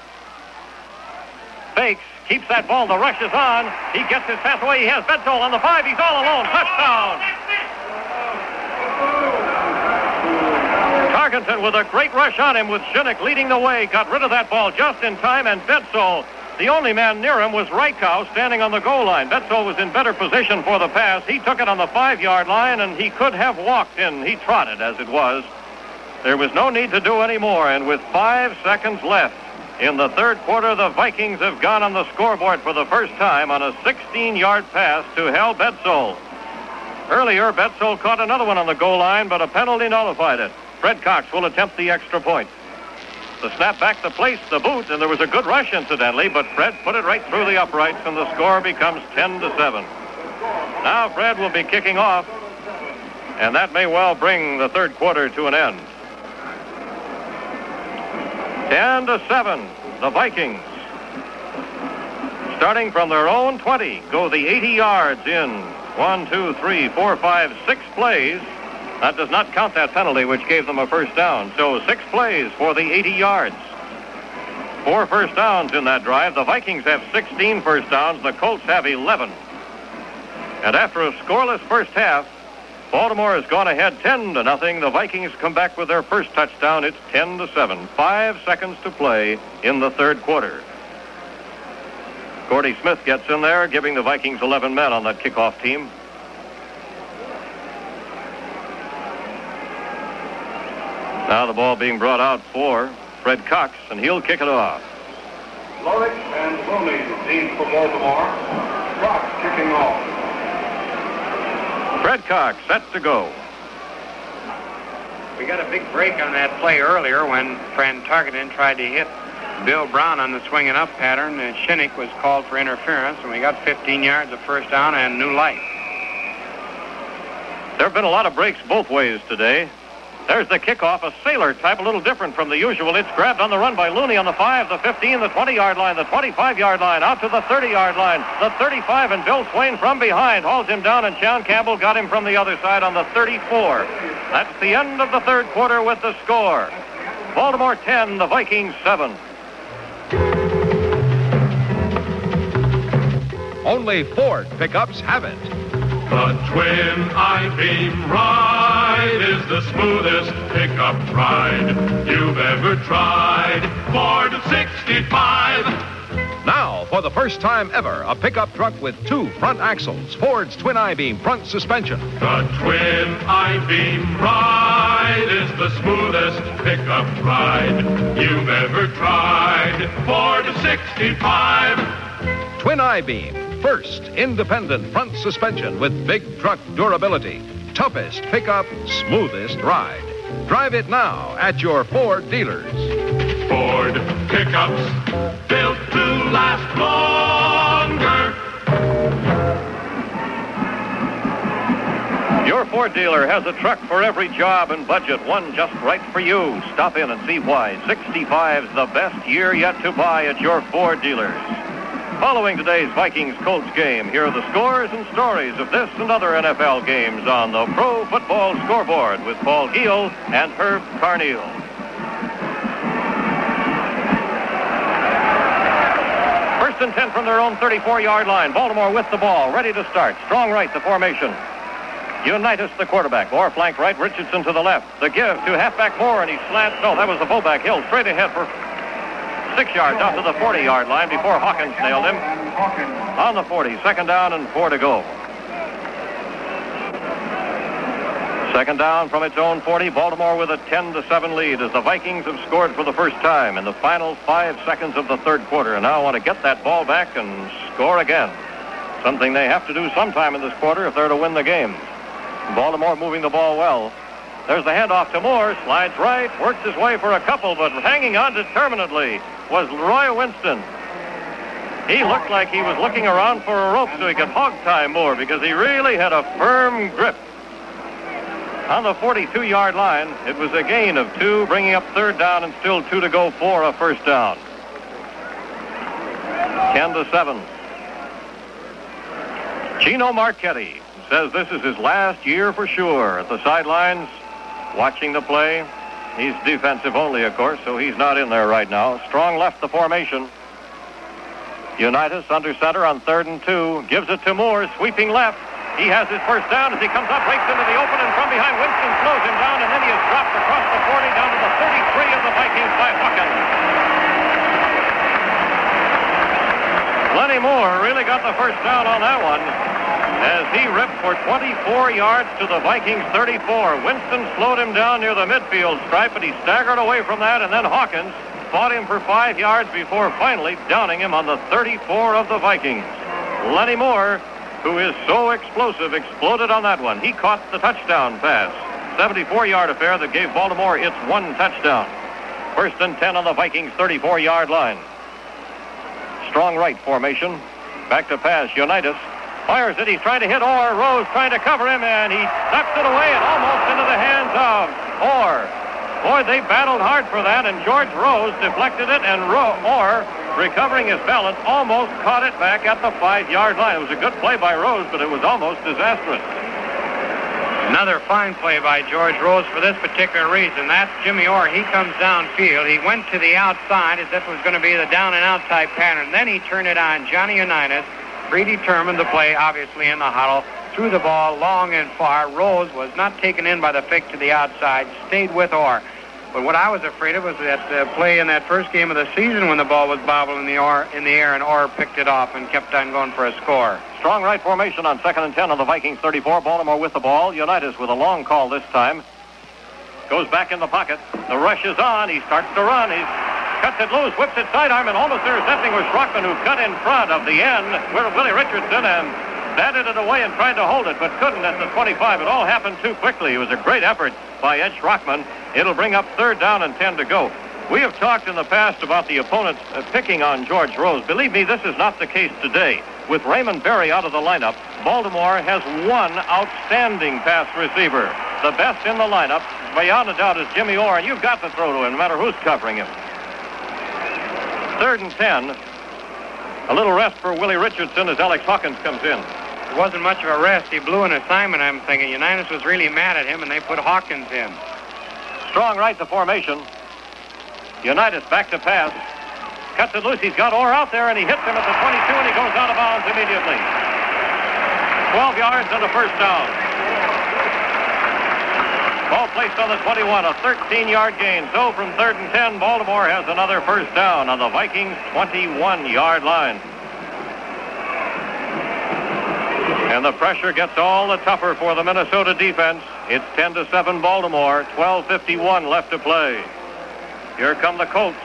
S1: Fakes, keeps that ball. The rush is on. He gets his pass away. He has Bedsole on the 5. He's all alone. Touchdown. Tarkenton with a great rush on him with Shinnick leading the way. Got rid of that ball just in time, and Bedsole, the only man near him, was Rykow standing on the goal line. Bedsole was in better position for the pass. He took it on the 5-yard line, and he could have walked in. He trotted as it was. There was no need to do any more, and with 5 seconds left in the third quarter, the Vikings have gone on the scoreboard for the first time on a 16-yard pass to Hal Bedsole. Earlier, Bedsole caught another one on the goal line, but a penalty nullified it. Fred Cox will attempt the extra point. The snap back to place, the boot, and there was a good rush, incidentally, but Fred put it right through the uprights, and the score becomes 10-7. Now Fred will be kicking off, and that may well bring the third quarter to an end. 10-7, the Vikings, starting from their own 20, go the 80 yards in 1, 2, 3, 4, 5, 6 plays. That does not count that penalty, which gave them a first down. So 6 plays for the 80 yards. 4 first downs in that drive. The Vikings have 16 first downs. The Colts have 11. And after a scoreless first half, Baltimore has gone ahead 10-0. The Vikings come back with their first touchdown. It's 10-7. 5 seconds to play in the third quarter. Gordy Smith gets in there, giving the Vikings 11 men on that kickoff team. Now the ball being brought out for Fred Cox, and he'll kick it off.
S6: Lorick and Rooney lead for Baltimore. Cox kicking off.
S1: Fred Cox set to go.
S5: We got a big break on that play earlier when Fran Tarkenton tried to hit Bill Brown on the swinging up pattern, and Shinnick was called for interference, and we got 15 yards of first down and new life.
S1: There have been a lot of breaks both ways today. There's the kickoff, a sailor type, a little different from the usual. It's grabbed on the run by Looney on the 5, the 15, the 20-yard line, the 25-yard line, out to the 30-yard line, the 35, and Bill Swain from behind hauls him down, and Sean Campbell got him from the other side on the 34. That's the end of the third quarter with the score. Baltimore 10, the Vikings 7.
S7: Only Ford pickups have it.
S2: The twin I-beam ride is the smoothest pickup ride you've ever tried. Ford 65.
S7: Now, for the first time ever, a pickup truck with 2 front axles. Ford's twin I-beam front suspension.
S2: The twin I-beam ride is the smoothest pickup ride you've ever tried. Ford 65.
S7: Twin I-beam. First, independent front suspension with big truck durability. Toughest pickup, smoothest ride. Drive it now at your Ford dealers.
S2: Ford pickups built to last longer.
S1: Your Ford dealer has a truck for every job and budget, one just right for you. Stop in and see why 65's the best year yet to buy at your Ford dealers. Following today's Vikings-Colts game, here are the scores and stories of this and other NFL games on the Pro Football Scoreboard with Paul Giel and Herb Carneal. First and 10 from their own 34-yard line. Baltimore with the ball, ready to start. Strong right, the formation. Unitas, the quarterback. Moore flank right, Richardson to the left. The give to halfback Moore, and he slants. No, that was the fullback Hill, straight ahead for 6 yards out to the 40-yard line before Hawkins nailed him. On the 40, second down and 4 to go. Second down from its own 40, Baltimore with a 10-7 lead as the Vikings have scored for the first time in the final 5 seconds of the third quarter, and now want to get that ball back and score again. Something they have to do sometime in this quarter if they're to win the game. Baltimore moving the ball well. There's the handoff to Moore, slides right, works his way for a couple, but hanging on determinedly was Roy Winston. He looked like he was looking around for a rope so he could hog tie Moore because he really had a firm grip. On the 42-yard line, it was a gain of 2, bringing up third down and still 2 to go for a first down. 10-7. Gino Marchetti says this is his last year for sure at the sidelines, watching the play. He's defensive only, of course, so he's not in there right now. Strong left the formation. Unitas under center on 3rd and 2. Gives it to Moore, sweeping left. He has his first down as he comes up, breaks into the open, and from behind Winston slows him down, and then he is dropped across the 40 down to the 33 of the Vikings by Hawkins. Lenny Moore really got the first down on that one as he ripped for 24 yards to the Vikings 34. Winston slowed him down near the midfield stripe, but he staggered away from that, and then Hawkins fought him for 5 yards before finally downing him on the 34 of the Vikings. Lenny Moore, who is so explosive, exploded on that one. He caught the touchdown pass. 74-yard affair that gave Baltimore its 1 touchdown. First and 10 on the Vikings 34-yard line. Strong right formation. Back to pass. Unitas fires it. He's trying to hit Orr. Rose trying to cover him, and he snaps it away and almost into the hands of Orr. Boy, they battled hard for that, and George Rose deflected it, and Orr, recovering his balance, almost caught it back at the 5-yard line. It was a good play by Rose, but it was almost disastrous.
S5: Another fine play by George Rose for this particular reason. That's Jimmy Orr. He comes downfield. He went to the outside as if it was going to be the down and out type pattern. Then he turned it on Johnny Unitas, predetermined the play, obviously in the huddle, threw the ball long and far. Rose was not taken in by the fake to the outside, stayed with Orr. But what I was afraid of was that play in that first game of the season when the ball was bobbled in the air and Orr picked it off and kept on going for a score.
S1: Strong right formation on 2nd and 10 on the Vikings 34. Baltimore with the ball. Unitas with a long call this time. Goes back in the pocket. The rush is on. He starts to run. He cuts it loose, whips it sidearm, and almost intercepting was Schrockman, who cut in front of the end. Willie Richardson, and batted it away and tried to hold it, but couldn't at the 25. It all happened too quickly. It was a great effort by Ed Schrockman. It'll bring up 3rd down and 10 to go. We have talked in the past about the opponents picking on George Rose. Believe me, this is not the case today. With Raymond Berry out of the lineup, Baltimore has one outstanding pass receiver. The best in the lineup, beyond a doubt, is Jimmy Orr, and you've got to throw to him no matter who's covering him. 3rd and 10. A little rest for Willie Richardson as Alex Hawkins comes in.
S5: It wasn't much of a rest. He blew an assignment, I'm thinking. Unitas was really mad at him, and they put Hawkins in.
S1: Strong right to formation. Unitas back to pass. Cuts it loose. He's got Orr out there, and he hits him at the 22, and he goes out of bounds immediately. 12 yards and a first down. Ball placed on the 21, a 13-yard gain. So from 3rd and 10, Baltimore has another first down on the Vikings' 21-yard line. And the pressure gets all the tougher for the Minnesota defense. It's 10-7 Baltimore, 12:51 left to play. Here come the Colts.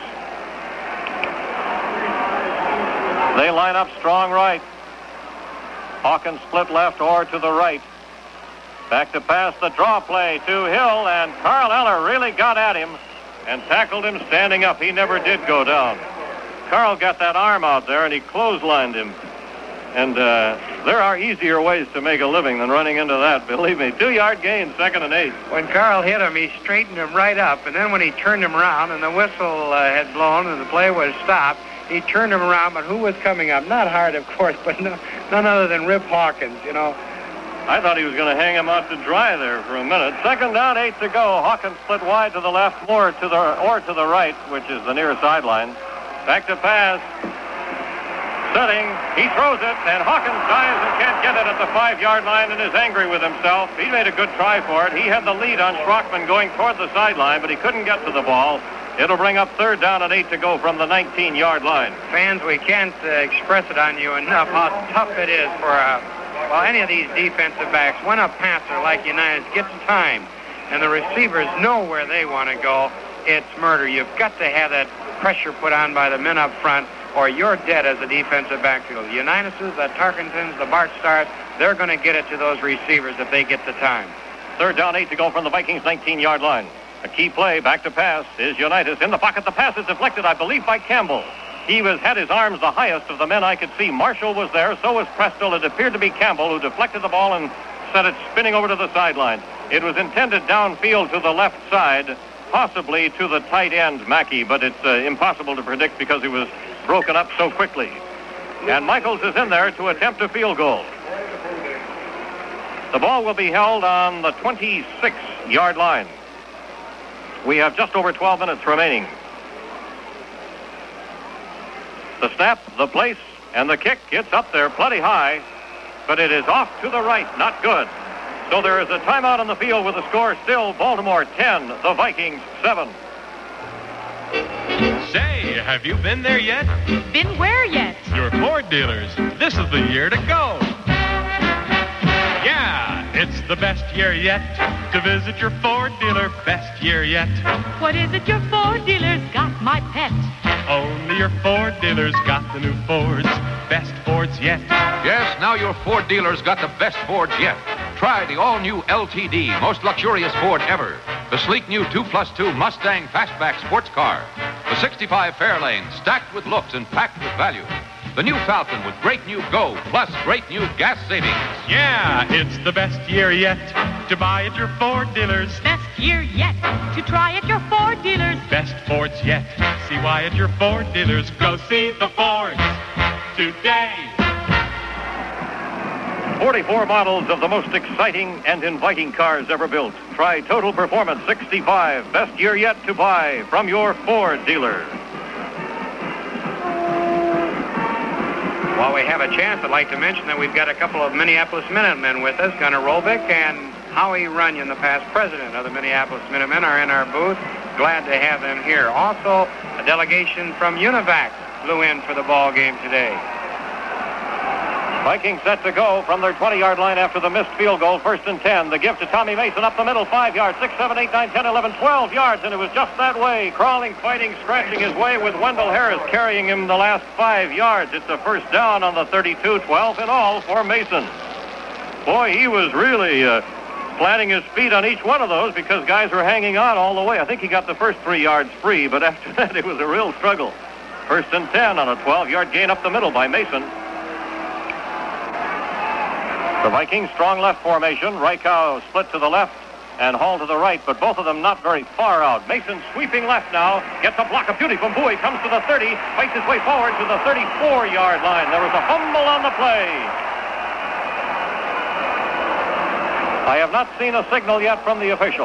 S1: They line up strong right. Hawkins split left, or to the right. Back to pass, the draw play to Hill, and Carl Eller really got at him and tackled him standing up. He never did go down. Carl got that arm out there, and he clotheslined him. And there are easier ways to make a living than running into that, believe me. 2-yard gain, 2nd and 8.
S5: When Carl hit him, he straightened him right up, and then when he turned him around and the whistle had blown and the play was stopped, he turned him around, but who was coming up? Not hard, of course, but none other than Rip Hawkins, you know.
S1: I thought he was going to hang him out to dry there for a minute. 2nd down, 8 to go. Hawkins split wide to the left, or to the right, which is the near sideline. Back to pass. Setting, he throws it, and Hawkins dives and can't get it at the 5-yard line and is angry with himself. He made a good try for it. He had the lead on Schrockman going toward the sideline, but he couldn't get to the ball. It'll bring up 3rd down and 8 to go from the 19-yard line.
S5: Fans, we can't express it on you enough how tough it is for any of these defensive backs. When a passer like Unitas gets time and the receivers know where they want to go, it's murder. You've got to have that pressure put on by the men up front, or you're dead as a defensive backfield. The Unitases, the Tarkingtons, the Bart Starrs, they're going to get it to those receivers if they get the time.
S1: 3rd down, 8 to go from the Vikings' 19-yard line. A key play, back to pass, is Unitas in the pocket. The pass is deflected, I believe, by Campbell. He had his arms the highest of the men I could see. Marshall was there, so was Prestel. It appeared to be Campbell who deflected the ball and sent it spinning over to the sideline. It was intended downfield to the left side, possibly to the tight end, Mackey, but it's impossible to predict because he was broken up so quickly. And Michaels is in there to attempt a field goal. The ball will be held on the 26-yard line. We have just over 12 minutes remaining. The snap, the place, and the kick. It's up there plenty high, but it is off to the right. Not good. So there is a timeout on the field with the score still Baltimore 10, the Vikings 7.
S9: Say, have you been there yet?
S3: Been where yet?
S9: Your Ford dealers. This is the year to go. Yeah, it's the best year yet to visit your Ford dealer. Best year yet.
S3: What is it your Ford dealers got, my pet?
S9: Only your Ford dealers got the new Fords. Best Fords yet.
S4: Yes, now your Ford dealer's got the best Fords yet. Try the all-new LTD, most luxurious Ford ever. The sleek new 2+2 Mustang Fastback sports car. The 65 Fairlane, stacked with looks and packed with value. The new Falcon with great new Go, plus great new gas savings.
S9: Yeah, it's the best year yet to buy at your Ford dealers.
S3: Best year yet to try at your Ford dealers.
S9: Best Fords yet. See why at your Ford dealers. Go see the Fords today.
S1: 44 models of the most exciting and inviting cars ever built. Try Total Performance 65. Best year yet to buy from your Ford dealer.
S5: While we have a chance, I'd like to mention that we've got a couple of Minneapolis Minutemen with us. Gunnar Robick and Howie Runyon, the past president of the Minneapolis Minutemen, are in our booth. Glad to have them here. Also, a delegation from UNIVAC flew in for the ball game today.
S1: Vikings set to go from their 20-yard line after the missed field goal. 1st and 10. The give to Tommy Mason up the middle. 5 yards. 6, 7, 8, 9, 10, 11, 12 yards. And it was just that way. Crawling, fighting, scratching his way with Wendell Harris carrying him the last 5 yards. It's a first down on the 32. 12 in all for Mason. Boy, he was really planting his feet on each one of those because guys were hanging on all the way. I think he got the first 3 yards free, but after that it was a real struggle. 1st and 10 on a 12-yard gain up the middle by Mason. The Vikings, strong left formation. Reichow split to the left and Hall to the right, but both of them not very far out. Mason sweeping left now, gets a block of beauty from Bowie, comes to the 30, fights his way forward to the 34-yard line. There was a fumble on the play. I have not seen a signal yet from the official.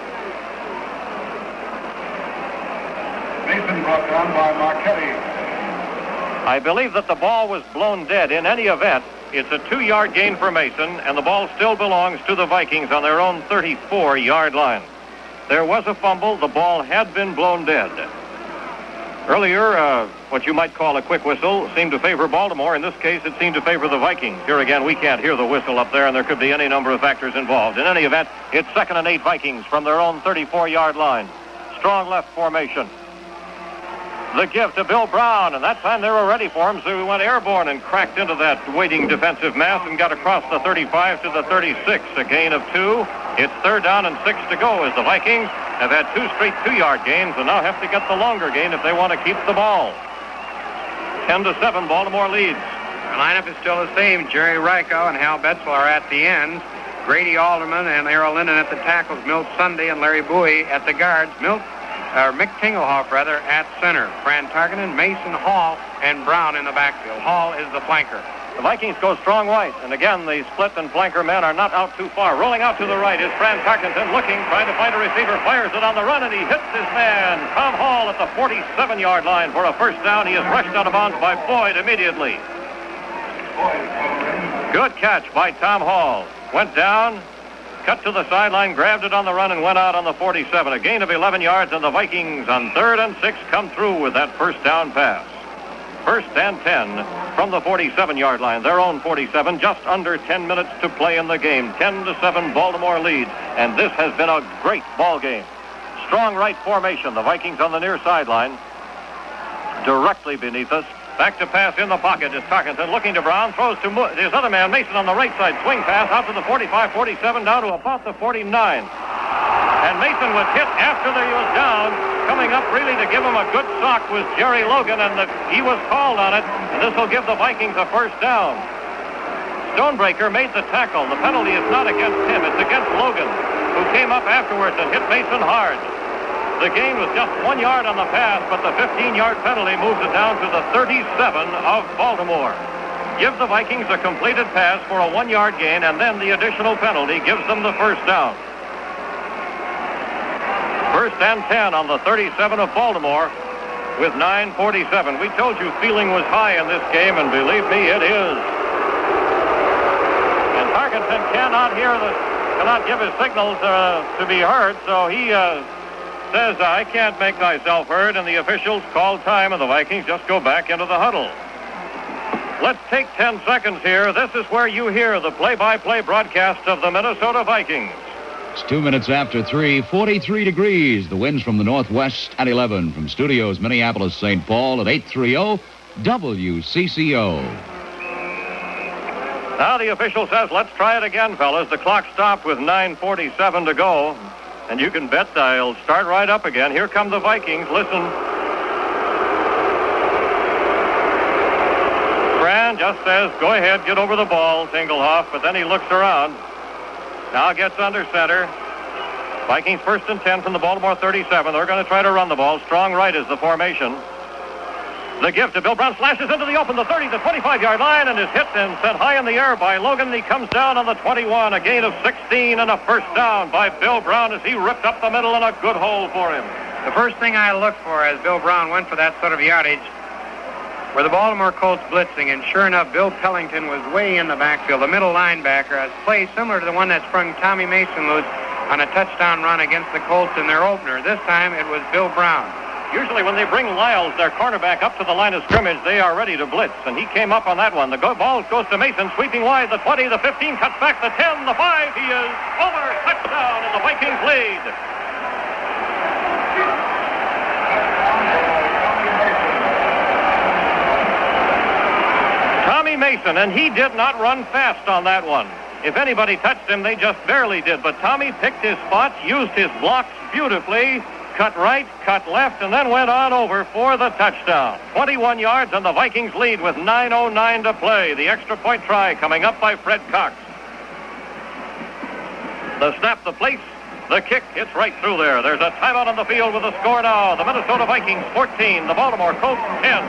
S6: Mason brought down by Marchetti.
S1: I believe that the ball was blown dead. In any event, it's a 2-yard gain for Mason, and the ball still belongs to the Vikings on their own 34-yard line. There was a fumble. The ball had been blown dead. Earlier, what you might call a quick whistle seemed to favor Baltimore. In this case, it seemed to favor the Vikings. Here again, we can't hear the whistle up there, and there could be any number of factors involved. In any event, it's 2nd and 8 Vikings from their own 34-yard line. Strong left formation. The give to Bill Brown, and that time they were ready for him, so he went airborne and cracked into that waiting defensive mass and got across the 35 to the 36, a gain of 2. It's 3rd down and 6 to go as the Vikings have had 2 straight 2-yard gains and now have to get the longer gain if they want to keep the ball. 10-7, Baltimore leads.
S5: The lineup is still the same. Jerry Reichow and Hal Betzell are at the ends. Grady Alderman and Errol Linden at the tackles. Milt Sunday and Larry Bowie at the guards. Mick Tingelhoff, at center. Fran Tarkenton, Mason, Hall, and Brown in the backfield. Hall is the flanker.
S1: The Vikings go strong right, and again, the split and flanker men are not out too far. Rolling out to the right is Fran Tarkenton, looking, trying to find a receiver, fires it on the run, and he hits his man, Tom Hall, at the 47-yard line for a first down. He is rushed out of bounds by Boyd immediately. Good catch by Tom Hall. Went down, cut to the sideline, grabbed it on the run, and went out on the 47. A gain of 11 yards, and the Vikings on 3rd and 6 come through with that first down pass. 1st and 10 from the 47-yard line. Their own 47, just under 10 minutes to play in the game. 10-7, Baltimore leads, and this has been a great ball game. Strong right formation. The Vikings on the near sideline, directly beneath us. Back to pass in the pocket is Tarkenton, looking to Brown, throws to his other man, Mason, on the right side. Swing pass out to the 45, 47, down to about the 49. And Mason was hit after he was down. Coming up really to give him a good sock was Jerry Logan, and he was called on it, and this will give the Vikings a first down. Stonebreaker made the tackle. The penalty is not against him. It's against Logan, who came up afterwards and hit Mason hard. The gain was just 1 yard on the pass, but the 15-yard penalty moves it down to the 37 of Baltimore. Give the Vikings a completed pass for a 1-yard gain, and then the additional penalty gives them the first down. 1st and 10 on the 37 of Baltimore with 9:47. We told you feeling was high in this game, and believe me, it is. And Tarkenton cannot give his signals to be heard, so he says, I can't make myself heard, and the officials call time, and the Vikings just go back into the huddle. Let's take 10 seconds here. This is where you hear the play-by-play broadcast of the Minnesota Vikings.
S8: It's 2 minutes after 3, 43 degrees. The winds from the northwest at 11. From studios Minneapolis, St. Paul at 830 WCCO.
S1: Now the official says, let's try it again, fellas. The clock stopped with 9:47 to go. And you can bet they'll start right up again. Here come the Vikings. Listen. Fran just says, go ahead, get over the ball, Tingelhoff. But then he looks around. Now gets under center. Vikings 1st and 10 from the Baltimore 37. They're going to try to run the ball. Strong right is the formation. The give to Bill Brown, slashes into the open, the 30, the 25-yard line, and is hit and sent high in the air by Logan. He comes down on the 21, a gain of 16 and a first down by Bill Brown as he ripped up the middle and a good hole for him.
S5: The first thing I looked for as Bill Brown went for that sort of yardage were the Baltimore Colts blitzing, and sure enough, Bill Pellington was way in the backfield, the middle linebacker, a play similar to the one that sprung Tommy Mason loose on a touchdown run against the Colts in their opener. This time it was Bill Brown.
S1: Usually when they bring Lyles, their cornerback, up to the line of scrimmage, they are ready to blitz, and he came up on that one. The ball goes to Mason, sweeping wide, the 20, the 15, cuts back, the 10, the 5. He is over, touchdown, and the Vikings lead. Tommy Mason, and he did not run fast on that one. If anybody touched him, they just barely did. But Tommy picked his spots, used his blocks beautifully, cut right, cut left, and then went on over for the touchdown. 21 yards, and the Vikings lead with 9:09 to play. The extra point try coming up by Fred Cox. The snap, the place, the kick, it's right through there. There's a timeout on the field with a score now. The Minnesota Vikings 14, the Baltimore Colts 10.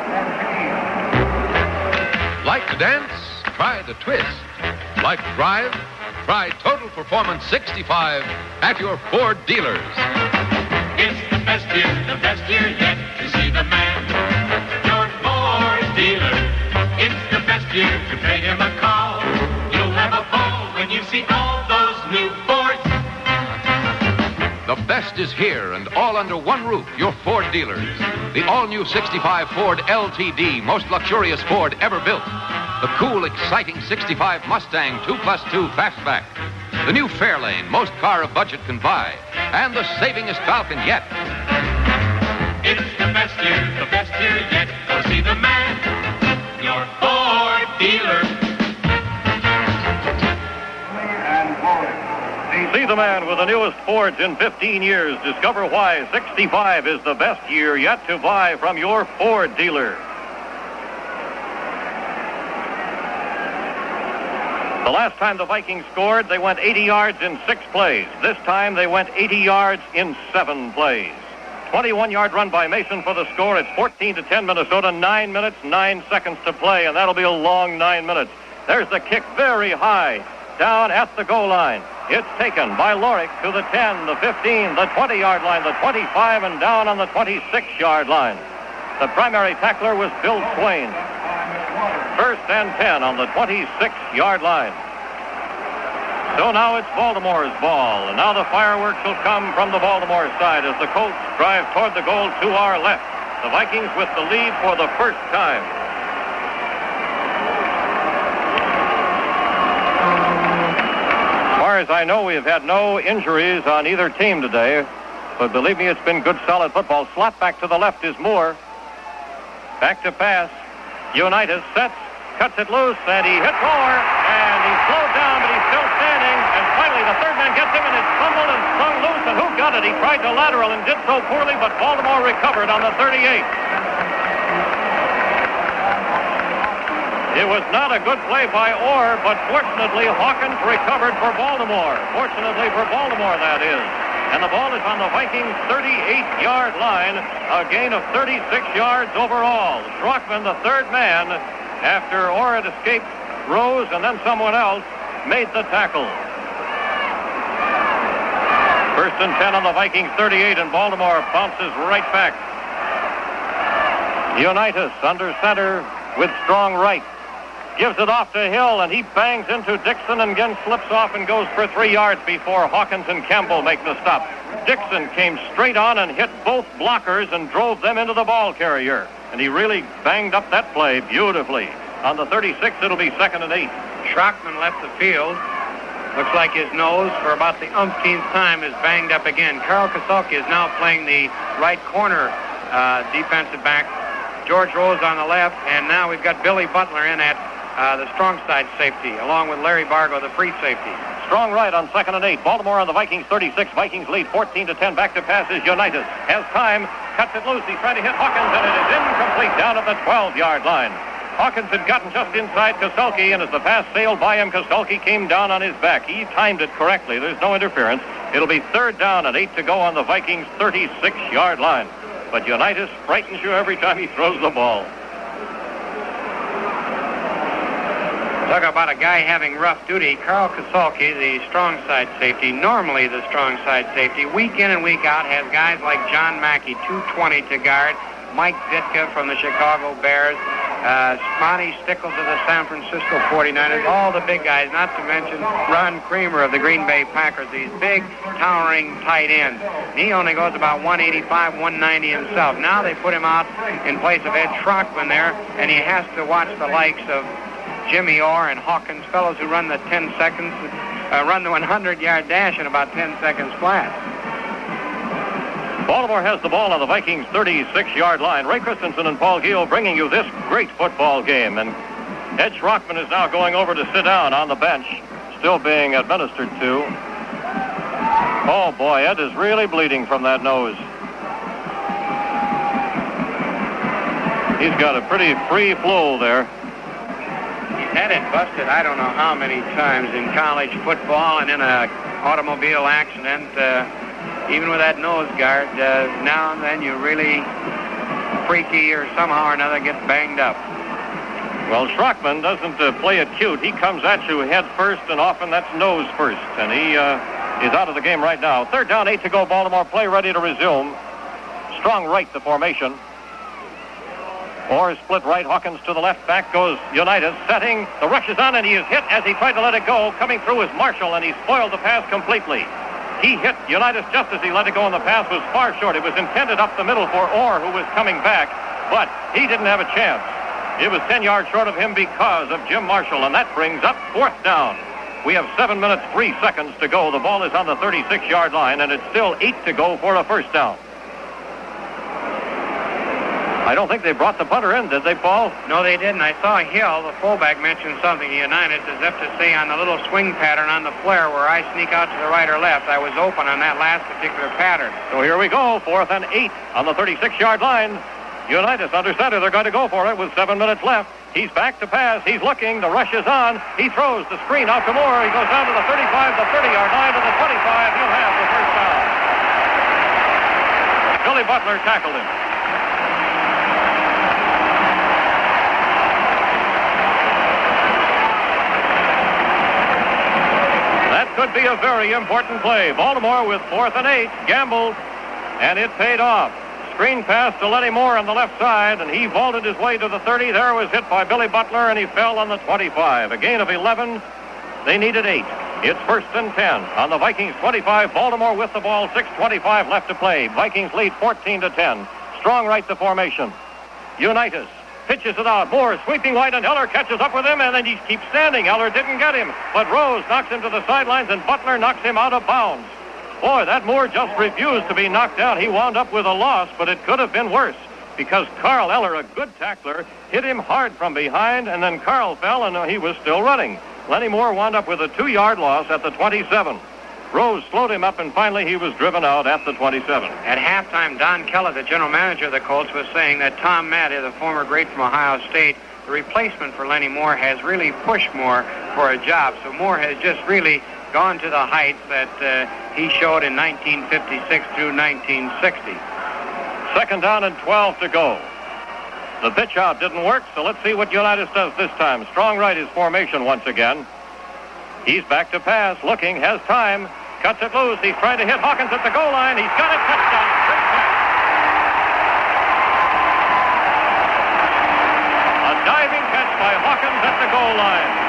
S4: Like to dance? Try the twist. Like to drive? Try Total Performance 65 at your Ford dealers.
S2: It's the best year yet to see the man. Your Ford dealer. It's the best year to pay him a call. You'll have a ball when you see all those new Fords.
S4: The best is here and all under one roof, your Ford dealers. The all-new 65 Ford LTD, most luxurious Ford ever built. The cool, exciting 65 Mustang 2+2 Fastback. The new Fairlane, most car a budget can buy. And the savingest Falcon yet.
S2: It's the best year yet. Go see the man, your Ford dealer.
S1: See the man with the newest Fords in 15 years. Discover why 65 is the best year yet to buy from your Ford dealer. The last time the Vikings scored, they went 80 yards in 6 plays. This time they went 80 yards in 7 plays. 21-yard run by Mason for the score. It's 14-10 Minnesota, 9 minutes, 9 seconds to play, and that'll be a long 9 minutes. There's the kick very high down at the goal line. It's taken by Lorick to the 10, the 15, the 20-yard line, the 25, and down on the 26-yard line. The primary tackler was Bill Swain. First and 10 on the 26-yard line. So now it's Baltimore's ball, and now the fireworks will come from the Baltimore side as the Colts drive toward the goal to our left. The Vikings with the lead for the first time. As far as I know, we have had no injuries on either team today, but believe me, it's been good, solid football. Slot back to the left is Moore. Back to pass. Unitas sets, cuts it loose, and he hit Moore, and he's slowed down, but he's still standing, and finally the third man gets him, and it's fumbled and sprung loose, and who got it? He tried to lateral and did so poorly, but Baltimore recovered on the 38. It was not a good play by Orr, but fortunately Hawkins recovered for Baltimore. Fortunately for Baltimore, that is. And the ball is on the Vikings' 38-yard line, a gain of 36 yards overall. Schrockman, the third man, after Orr had escaped, rose, and then someone else made the tackle. First and 10 on the Vikings' 38, and Baltimore bounces right back. Unitas under center with strong right. Gives it off to Hill, and he bangs into Dixon and again slips off and goes for 3 yards before Hawkins and Campbell make the stop. Dixon came straight on and hit both blockers and drove them into the ball carrier. And he really banged up that play beautifully. On the 36, it'll be 2nd and 8.
S5: Schrockman left the field. Looks like his nose, for about the umpteenth time, is banged up again. Carl Kasalki is now playing the right corner defensive back. George Rose on the left, and now we've got Billy Butler in at the strong side safety, along with Larry Bargo, the free safety.
S1: Strong right on 2nd and 8. Baltimore on the Vikings 36. Vikings lead 14-10. Back to pass is Unitas. Has time. Cuts it loose. He's trying to hit Hawkins, and it is incomplete down at the 12-yard line. Hawkins had gotten just inside Kasulki, and as the pass sailed by him, Kasulki came down on his back. He timed it correctly. There's no interference. It'll be 3rd down and 8 to go on the Vikings' 36-yard line. But Unitas frightens you every time he throws the ball.
S5: Talk about a guy having rough duty. Carl Kasulki, the strong side safety, normally the strong side safety, week in and week out, has guys like John Mackey, 220 to guard, Mike Ditka from the Chicago Bears, Monty Stickles of the San Francisco 49ers, all the big guys, not to mention Ron Creamer of the Green Bay Packers, these big, towering tight ends. He only goes about 185, 190 himself. Now they put him out in place of Ed Schrockman there, and he has to watch the likes of Jimmy Orr and Hawkins, fellows who run the 10 seconds, run the 100-yard dash in about 10 seconds flat.
S1: Baltimore has the ball on the Vikings' 36-yard line. Ray Christensen and Paul Giel bringing you this great football game. And Ed Schrockman is now going over to sit down on the bench, still being administered to. Oh, boy, Ed is really bleeding from that nose. He's got a pretty free flow there.
S5: He's had it busted I don't know how many times in college football and in an automobile accident. Even with that nose guard, now and then you really freaky or somehow or another get banged up.
S1: Well, Schrockman doesn't play it cute. He comes at you head first, and often that's nose first. And he is out of the game right now. 3rd down, 8 to go. Baltimore play ready to resume. Strong right, the formation. Orr split right, Hawkins to the left. Back goes Unitas, setting. The rush is on, and he is hit as he tried to let it go. Coming through is Marshall, and he spoiled the pass completely. He hit Unitas just as he let it go, and the pass was far short. It was intended up the middle for Orr, who was coming back, but he didn't have a chance. It was 10 yards short of him because of Jim Marshall, and that brings up 4th down. We have 7 minutes, 3 seconds to go. The ball is on the 36-yard line, and it's still 8 to go for a 1st down. I don't think they brought the punter in, did they, Paul?
S5: No, they didn't. I saw Hill, the fullback, mention something to Unitas as if to say on the little swing pattern on the flare where I sneak out to the right or left, I was open on that last particular pattern.
S1: So here we go, 4th and 8 on the 36-yard line. Unitas under center. They're going to go for it with 7 minutes left. He's back to pass. He's looking. The rush is on. He throws the screen out to Moore. He goes down to the 35, the 30-yard line, to the 25. He'll have the 1st down. Billy Butler tackled him. That could be a very important play. Baltimore with 4th and 8, gambled, and it paid off. Screen pass to Lenny Moore on the left side, and he vaulted his way to the 30. There was hit by Billy Butler, and he fell on the 25. A gain of 11. They needed 8. It's 1st and 10 on the Vikings 25. Baltimore with the ball, 6:25 left to play. Vikings lead 14-10. Strong right to formation. Unitas pitches it out. Moore sweeping right, and Eller catches up with him, and then he keeps standing. Eller didn't get him, but Rose knocks him to the sidelines, and Butler knocks him out of bounds. Boy, that Moore just refused to be knocked out. He wound up with a loss, but it could have been worse because Carl Eller, a good tackler, hit him hard from behind, and then Carl fell, and he was still running. Lenny Moore wound up with a 2-yard loss at the 27. Rose slowed him up, and finally he was driven out at the 27.
S5: At halftime, Don Keller, the general manager of the Colts, was saying that Tom Matty, the former great from Ohio State, the replacement for Lenny Moore, has really pushed Moore for a job. So Moore has just really gone to the heights that he showed in 1956 through 1960.
S1: 2nd down and 12 to go. The pitch out didn't work, so let's see what Unitas does this time. Strong right is formation once again. He's back to pass, looking, has time, cuts it loose. He's trying to hit Hawkins at the goal line. He's got it, touchdown. Great catch. A diving catch by Hawkins at the goal line.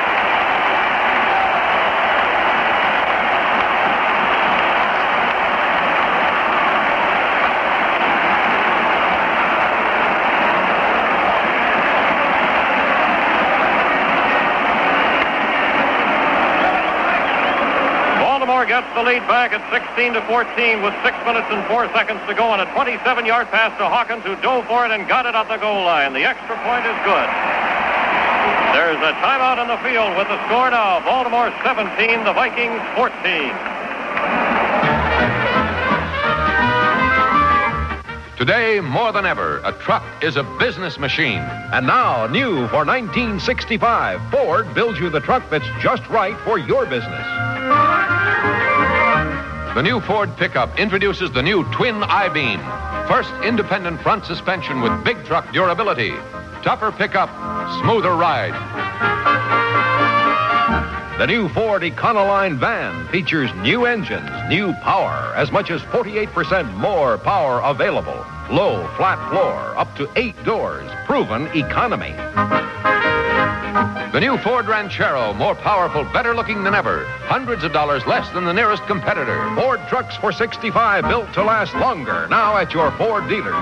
S1: Gets the lead back at 16-14 with 6 minutes and 4 seconds to go on a 27-yard pass to Hawkins, who dove for it and got it at the goal line. The extra point is good. There's a timeout on the field with the score now. Baltimore 17, the Vikings 14.
S4: Today, more than ever, a truck is a business machine.
S7: And now, new for 1965, Ford builds you the truck that's just right for your business.
S4: The new Ford pickup introduces the new twin I-beam. First independent front suspension with big truck durability. Tougher pickup, smoother ride.
S7: The new Ford Econoline van features new engines, new power, as much as 48% more power available. Low, flat floor, up to 8 doors, proven economy.
S4: The new Ford Ranchero, more powerful, better looking than ever. Hundreds of dollars less than the nearest competitor.
S7: Ford trucks for $65, built to last longer. Now at your Ford dealers.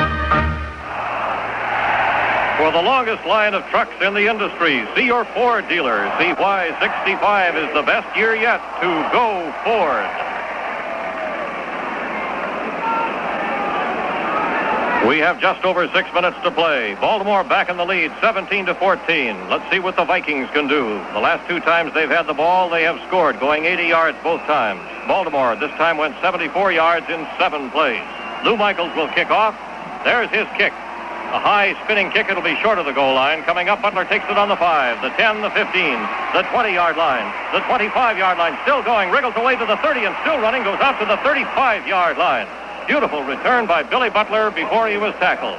S1: For the longest line of trucks in the industry, see your Ford dealer. See why 65 is the best year yet to go Ford. We have just over 6 minutes to play. Baltimore back in the lead, 17-14. Let's see what the Vikings can do. The last 2 times they've had the ball, they have scored, going 80 yards both times. Baltimore this time went 74 yards in 7 plays. Lou Michaels will kick off. There's his kick. A high spinning kick. It'll be short of the goal line. Coming up, Butler takes it on the 5, the 10, the 15, the 20-yard line, the 25-yard line. Still going, wriggles away to the 30 and still running, goes out to the 35-yard line. Beautiful return by Billy Butler before he was tackled.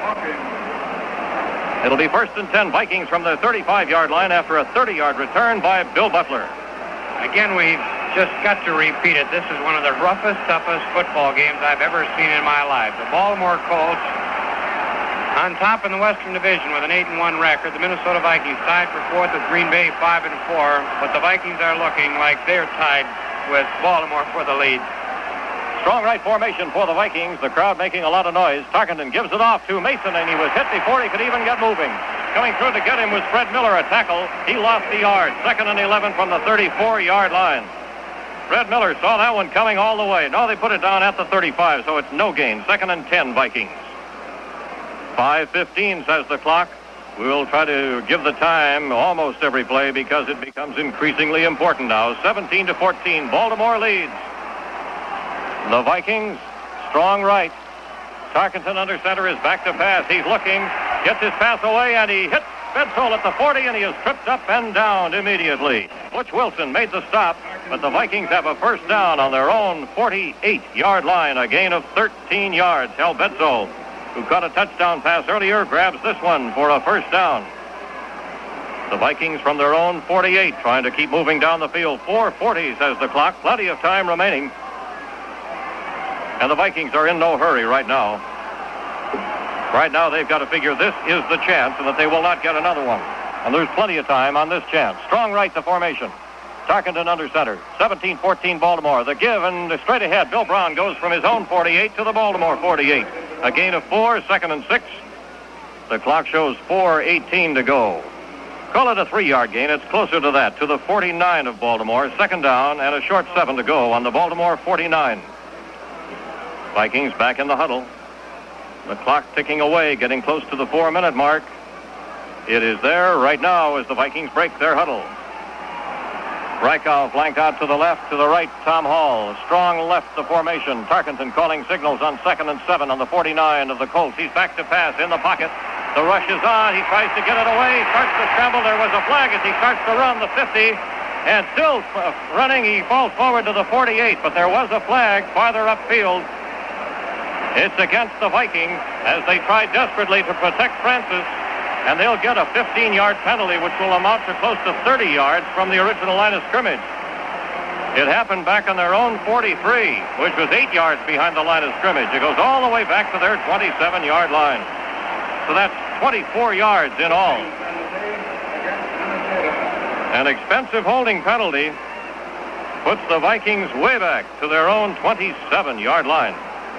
S1: It'll be 1st and 10 Vikings from the 35-yard line after a 30-yard return by Bill Butler.
S5: Again, we've just got to repeat it. This is one of the roughest, toughest football games I've ever seen in my life. The Baltimore Colts on top in the Western Division with an 8-1 record. The Minnesota Vikings tied for 4th with Green Bay 5-4, but the Vikings are looking like they're tied with Baltimore for the lead.
S1: Strong right formation for the Vikings. The crowd making a lot of noise. Tarkenton gives it off to Mason, and he was hit before he could even get moving. Coming through to get him was Fred Miller, a tackle. He lost the yard. 2nd and 11 from the 34-yard line. Fred Miller saw that one coming all the way. No, they put it down at the 35, so it's no gain. 2nd and 10 Vikings. 5:15 says the clock. We'll try to give the time almost every play because it becomes increasingly important now. 17-14, Baltimore leads. The Vikings, strong right. Tarkenton under center is back to pass. He's looking, gets his pass away, and he hits Bedsole at the 40, and he is tripped up and downed immediately. Butch Wilson made the stop, but the Vikings have a first down on their own 48-yard line, a gain of 13 yards. Hal Bedsole, who caught a touchdown pass earlier, grabs this one for a first down. The Vikings from their own 48 trying to keep moving down the field. 4:40 says the clock, plenty of time remaining. And the Vikings are in no hurry right now. Right now, they've got to figure this is the chance and that they will not get another one. And there's plenty of time on this chance. Strong right, the formation. Tarkenton under center. 17-14 Baltimore. The give and straight ahead. Bill Brown goes from his own 48 to the Baltimore 48. A gain of 4, 2nd and 6. The clock shows 4:18 to go. Call it a 3-yard gain. It's closer to that, to the 49 of Baltimore. 2nd down and a short 7 to go on the Baltimore 49. Vikings back in the huddle. The clock ticking away, getting close to the 4-minute mark. It is there right now as the Vikings break their huddle. Reichow flanked out to the left, to the right, Tom Hall. Strong left, the formation. Tarkenton calling signals on 2nd and 7 on the 49 of the Colts. He's back to pass in the pocket. The rush is on. He tries to get it away. Starts to scramble. There was a flag as he starts to run the 50. And still running, he falls forward to the 48. But there was a flag farther upfield. It's against the Vikings as they try desperately to protect Francis, and they'll get a 15-yard penalty, which will amount to close to 30 yards from the original line of scrimmage. It happened back on their own 43, which was 8 yards behind the line of scrimmage. It goes all the way back to their 27-yard line. So that's 24 yards in all. An expensive holding penalty puts the Vikings way back to their own 27-yard line.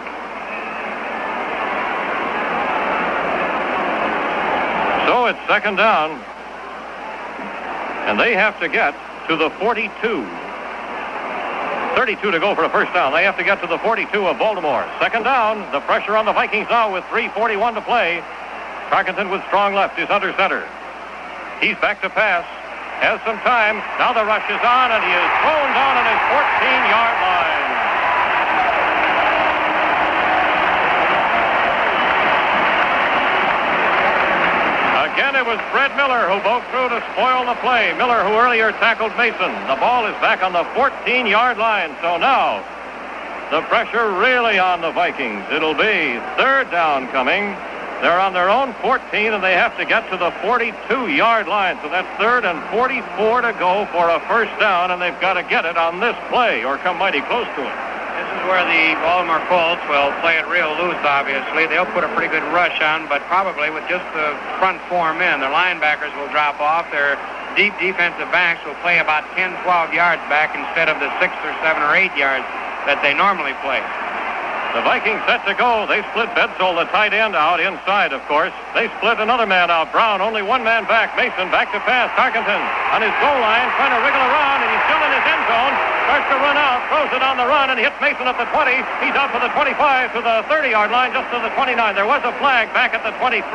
S1: So it's 2nd down, and they have to get to the 42. 32 to go for a first down. They have to get to the 42 of Baltimore. 2nd down, the pressure on the Vikings now with 3:41 to play. Tarkenton with strong left is under center. He's back to pass, has some time. Now the rush is on, and he is thrown down on his 14-yard line. Again, it was Fred Miller who broke through to spoil the play. Miller, who earlier tackled Mason. The ball is back on the 14-yard line. So now, the pressure really on the Vikings. It'll be 3rd down coming They're on their own 14, and they have to get to the 42-yard line. So that's 3rd and 44 to go for a first down, and they've got to get it on this play or come mighty close to it.
S5: This is where the Baltimore Colts will play it real loose, obviously. They'll put a pretty good rush on, but probably with just the front 4 men. Their linebackers will drop off. Their deep defensive backs will play about 10, 12 yards back instead of the 6 or 7 or 8 yards that they normally play.
S1: The Vikings set to go. They split Bedsole, the tight end, out inside, of course. They split another man out. Brown, only one man back. Mason back to pass. Tarkenton on his goal line, trying to wriggle around, and he's still in his end zone. Starts to run out, throws it on the run, and hits Mason at the 20. He's out for the 25 to the 30-yard line, just to the 29. There was a flag back at the 23.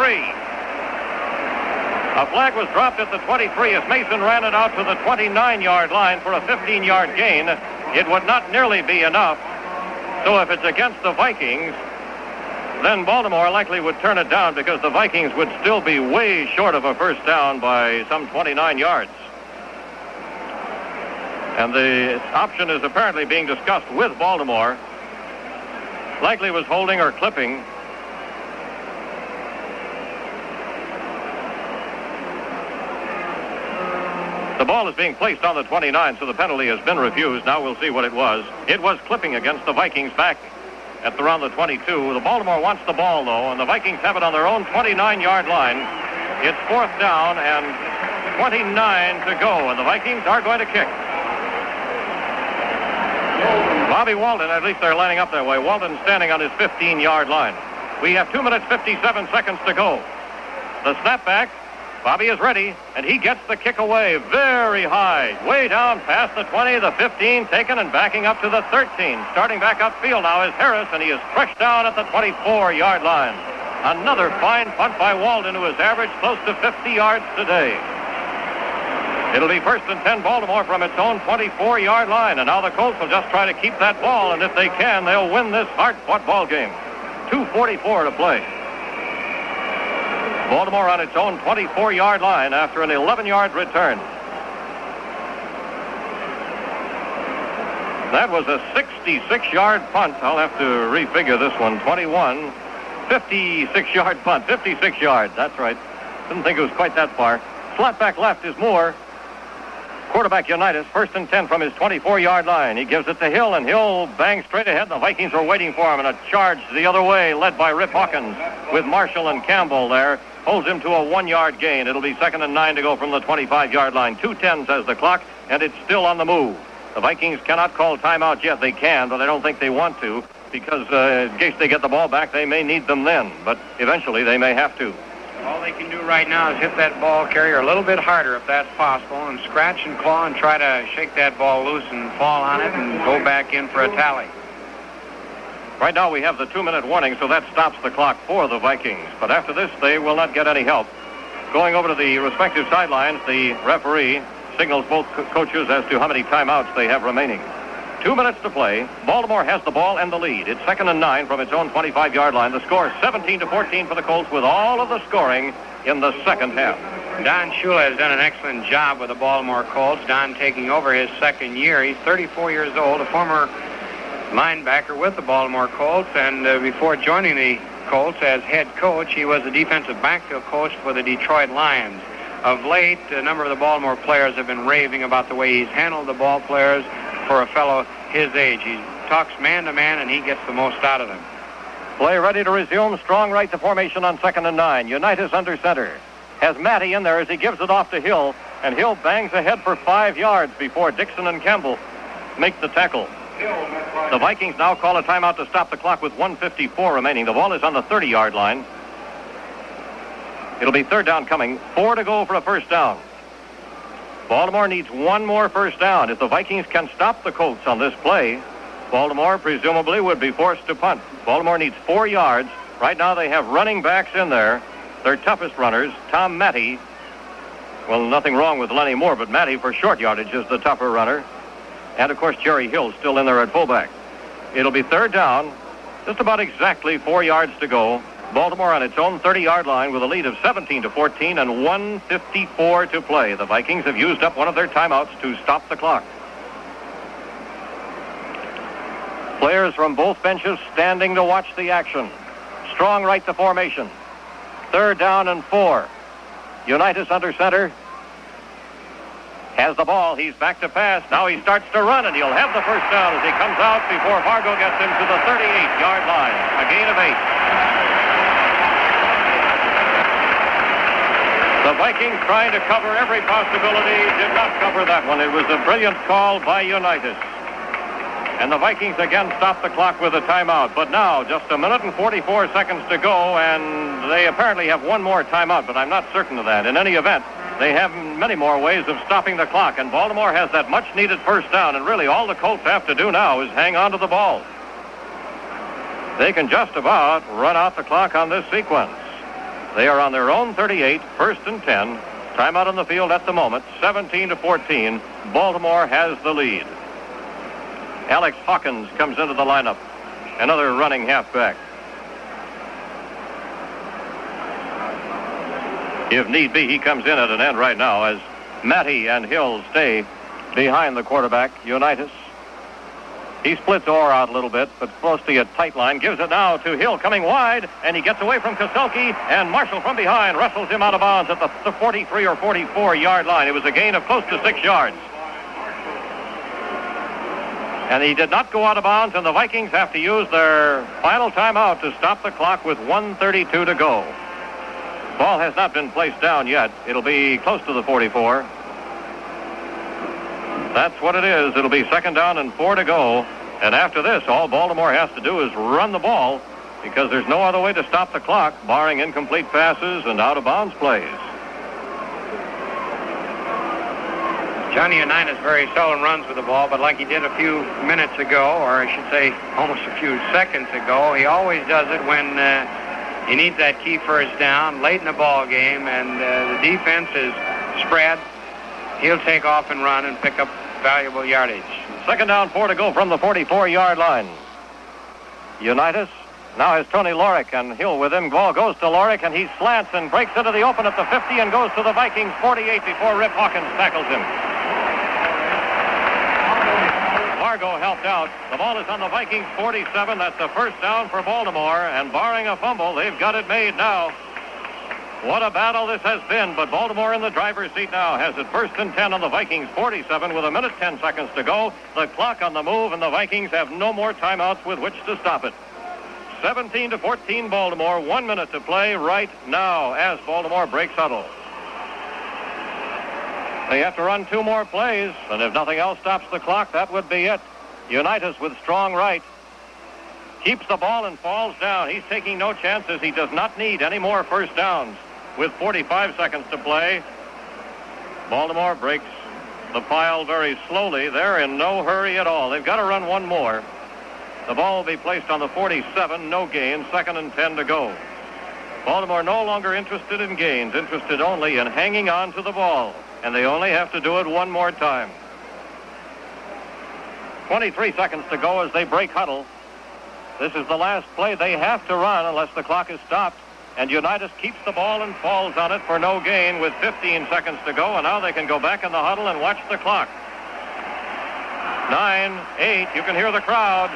S1: A flag was dropped at the 23 as Mason ran it out to the 29-yard line for a 15-yard gain. It would not nearly be enough. So if it's against the Vikings, then Baltimore likely would turn it down because the Vikings would still be way short of a first down by some 29 yards. And the option is apparently being discussed with Baltimore. Likely was holding or clipping. The ball is being placed on the 29, so the penalty has been refused. Now we'll see what it was. It was clipping against the Vikings back at around the 22. The Baltimore wants the ball, though, and the Vikings have it on their own 29-yard line. It's 4th down and 29 to go, and the Vikings are going to kick. Bobby Walden, at least they're lining up that way. Walden standing on his 15-yard line. We have 2 minutes, 57 seconds to go. The snapback. Bobby is ready, and he gets the kick away very high. Way down past the 20, the 15, taken and backing up to the 13. Starting back upfield now is Harris, and he is crushed down at the 24-yard line. Another fine punt by Walden, who has averaged close to 50 yards today. It'll be 1st and 10 Baltimore from its own 24-yard line, and now the Colts will just try to keep that ball, and if they can, they'll win this hard-fought ball game. 2:44 to play. Baltimore on its own 24-yard line after an 11-yard return. That was a 66-yard punt. I'll have to refigure this one. 21, 56-yard punt. 56 yards, that's right. Didn't think it was quite that far. Slot back left is Moore. Quarterback Unitas, 1st and 10 from his 24-yard line. He gives it to Hill, and Hill bangs straight ahead. The Vikings are waiting for him, and a charge the other way, led by Rip Hawkins, with Marshall and Campbell there. Holds him to a 1-yard gain. It'll be 2nd and 9 to go from the 25-yard line. 2:10 says the clock, and it's still on the move. The Vikings cannot call timeout yet. They can, but I don't think they want to, because in case they get the ball back, they may need them then. But eventually, they may have to.
S5: All they can do right now is hit that ball carrier a little bit harder, if that's possible, and scratch and claw and try to shake that ball loose and fall on it and go back in for a tally.
S1: Right now we have the 2-minute warning, so that stops the clock for the Vikings. But after this, they will not get any help. Going over to the respective sidelines, the referee signals both coaches as to how many timeouts they have remaining. 2 minutes to play. Baltimore has the ball and the lead. It's 2nd and 9 from its own 25-yard line. The score is 17-14 for the Colts, with all of the scoring in the second half.
S5: Don Shula has done an excellent job with the Baltimore Colts. Don taking over his 2nd year. He's 34 years old, a former linebacker with the Baltimore Colts, and before joining the Colts as head coach, he was the defensive backfield coach for the Detroit Lions. Of late, a number of the Baltimore players have been raving about the way he's handled the ball players for a fellow his age. He talks man-to-man, and he gets the most out of them.
S1: Play ready to resume. Strong right to formation on 2nd and 9. Unitas under center. Has Matty in there as he gives it off to Hill, and Hill bangs ahead for 5 yards before Dixon and Campbell make the tackle. The Vikings now call a timeout to stop the clock with 1:54 remaining. The ball is on the 30-yard line. It'll be 3rd down coming. 4 to go for a first down. Baltimore needs 1 more first down. If the Vikings can stop the Colts on this play, Baltimore presumably would be forced to punt. Baltimore needs 4 yards. Right now they have running backs in there. Their toughest runners, Tom Matty. Well, nothing wrong with Lenny Moore, but Matty for short yardage is the tougher runner. And, of course, Jerry Hill still in there at fullback. It'll be 3rd down. Just about exactly 4 yards to go. Baltimore on its own 30-yard line with a lead of 17-14 and 1:54 to play. The Vikings have used up one of their timeouts to stop the clock. Players from both benches standing to watch the action. Strong right to formation. 3rd down and 4. Unitas under center. Has the ball. He's back to pass. Now he starts to run, and he'll have the first down as he comes out before Fargo gets him to the 38-yard line. A gain of 8. The Vikings trying to cover every possibility, did not cover that one. It was a brilliant call by Unitas. And the Vikings again stop the clock with a timeout. But now, just a minute and 44 seconds to go, and they apparently have one more timeout, but I'm not certain of that. In any event, they have many more ways of stopping the clock, and Baltimore has that much-needed first down, and really all the Colts have to do now is hang on to the ball. They can just about run out the clock on this sequence. They are on their own 38, 1st and 10. Timeout on the field at the moment, 17-14. Baltimore has the lead. Alex Hawkins comes into the lineup, another running halfback. If need be, he comes in at an end right now as Matty and Hill stay behind the quarterback, Unitas. He splits Orr out a little bit, but mostly a tight line. Gives it now to Hill coming wide, and he gets away from Koselke, and Marshall from behind wrestles him out of bounds at the 43 or 44-yard line. It was a gain of close to 6 yards. And he did not go out of bounds, and the Vikings have to use their final timeout to stop the clock with 1:32 to go. Ball has not been placed down yet. It'll be close to the 44. That's what it is. It'll be 2nd down and 4 to go. And after this, all Baltimore has to do is run the ball because there's no other way to stop the clock, barring incomplete passes and out-of-bounds plays.
S5: Johnny Unitas very seldom runs with the ball, but like he did a few minutes ago, or I should say almost a few seconds ago, he always does it when he needs that key first down late in the ball game, and the defense is spread. He'll take off and run and pick up valuable yardage.
S1: 2nd down, 4 to go from the 44-yard line. Unitas now has Tony Lorick, and Hill with him. Ball goes to Lorick, and he slants and breaks into the open at the 50 and goes to the Vikings 48 before Rip Hawkins tackles him. Fargo helped out. The ball is on the Vikings 47. That's the first down for Baltimore, and barring a fumble, they've got it made now. What a battle this has been, but Baltimore in the driver's seat now has it 1st and 10 on the Vikings 47 with 1 minute 10 seconds to go. The clock on the move, and the Vikings have no more timeouts with which to stop it. 17-14 Baltimore, 1 minute to play right now as Baltimore breaks huddle. They have to run 2 more plays, and if nothing else stops the clock, that would be it. Unitas with strong right. Keeps the ball and falls down. He's taking no chances. He does not need any more first downs. With 45 seconds to play, Baltimore breaks the pile very slowly. They're in no hurry at all. They've got to run 1 more. The ball will be placed on the 47, no gain, 2nd and 10 to go. Baltimore no longer interested in gains, interested only in hanging on to the ball. And they only have to do it 1 more time. 23 seconds to go as they break huddle. This is the last play they have to run unless the clock is stopped. And Unitas keeps the ball and falls on it for no gain with 15 seconds to go. And now they can go back in the huddle and watch the clock. 9, 8, you can hear the crowd.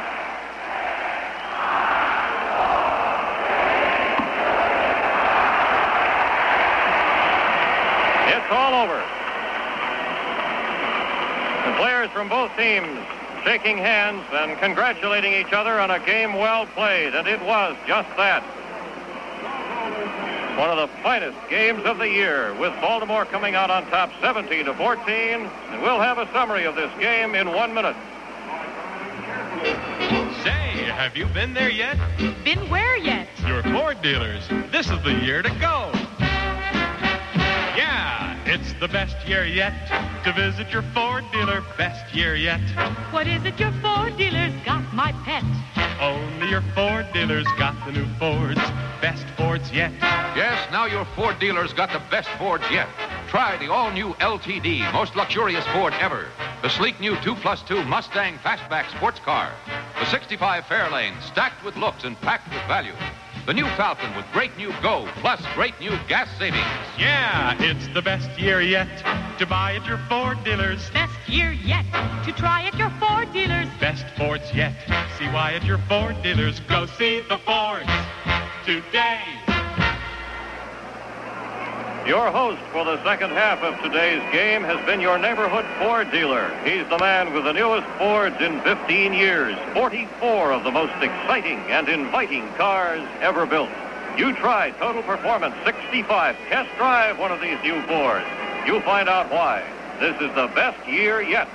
S1: It's all over. The players from both teams shaking hands and congratulating each other on a game well played, and it was just that. One of the finest games of the year, with Baltimore coming out on top 17-14, and we'll have a summary of this game in 1 minute.
S9: Say, have you been there yet?
S3: Been where yet?
S9: Your Ford dealers. This is the year to go. Yeah, it's the best year yet to visit your Ford dealer. Best year yet.
S3: What is it your Ford dealers got, my pet?
S9: Only your Ford dealers got the new Fords. Best Fords yet.
S4: Yes, now your Ford dealer's got the best Fords yet. Try the all-new LTD, most luxurious Ford ever. The sleek new 2+2 Mustang Fastback sports car. The 65 Fairlane, stacked with looks and packed with value. The new Falcon with great new Go, plus great new gas savings.
S9: Yeah, it's the best year yet to buy at your Ford dealers.
S3: Best year yet to try at your Ford dealers.
S9: Best Fords yet. See why at your Ford dealers. Go see the Fords today.
S1: Your host for the second half of today's game has been your neighborhood Ford dealer. He's the man with the newest Fords in 15 years, 44 of the most exciting and inviting cars ever built. You try Total Performance 65. Test drive one of these new Fords. You'll find out why. This is the best year yet.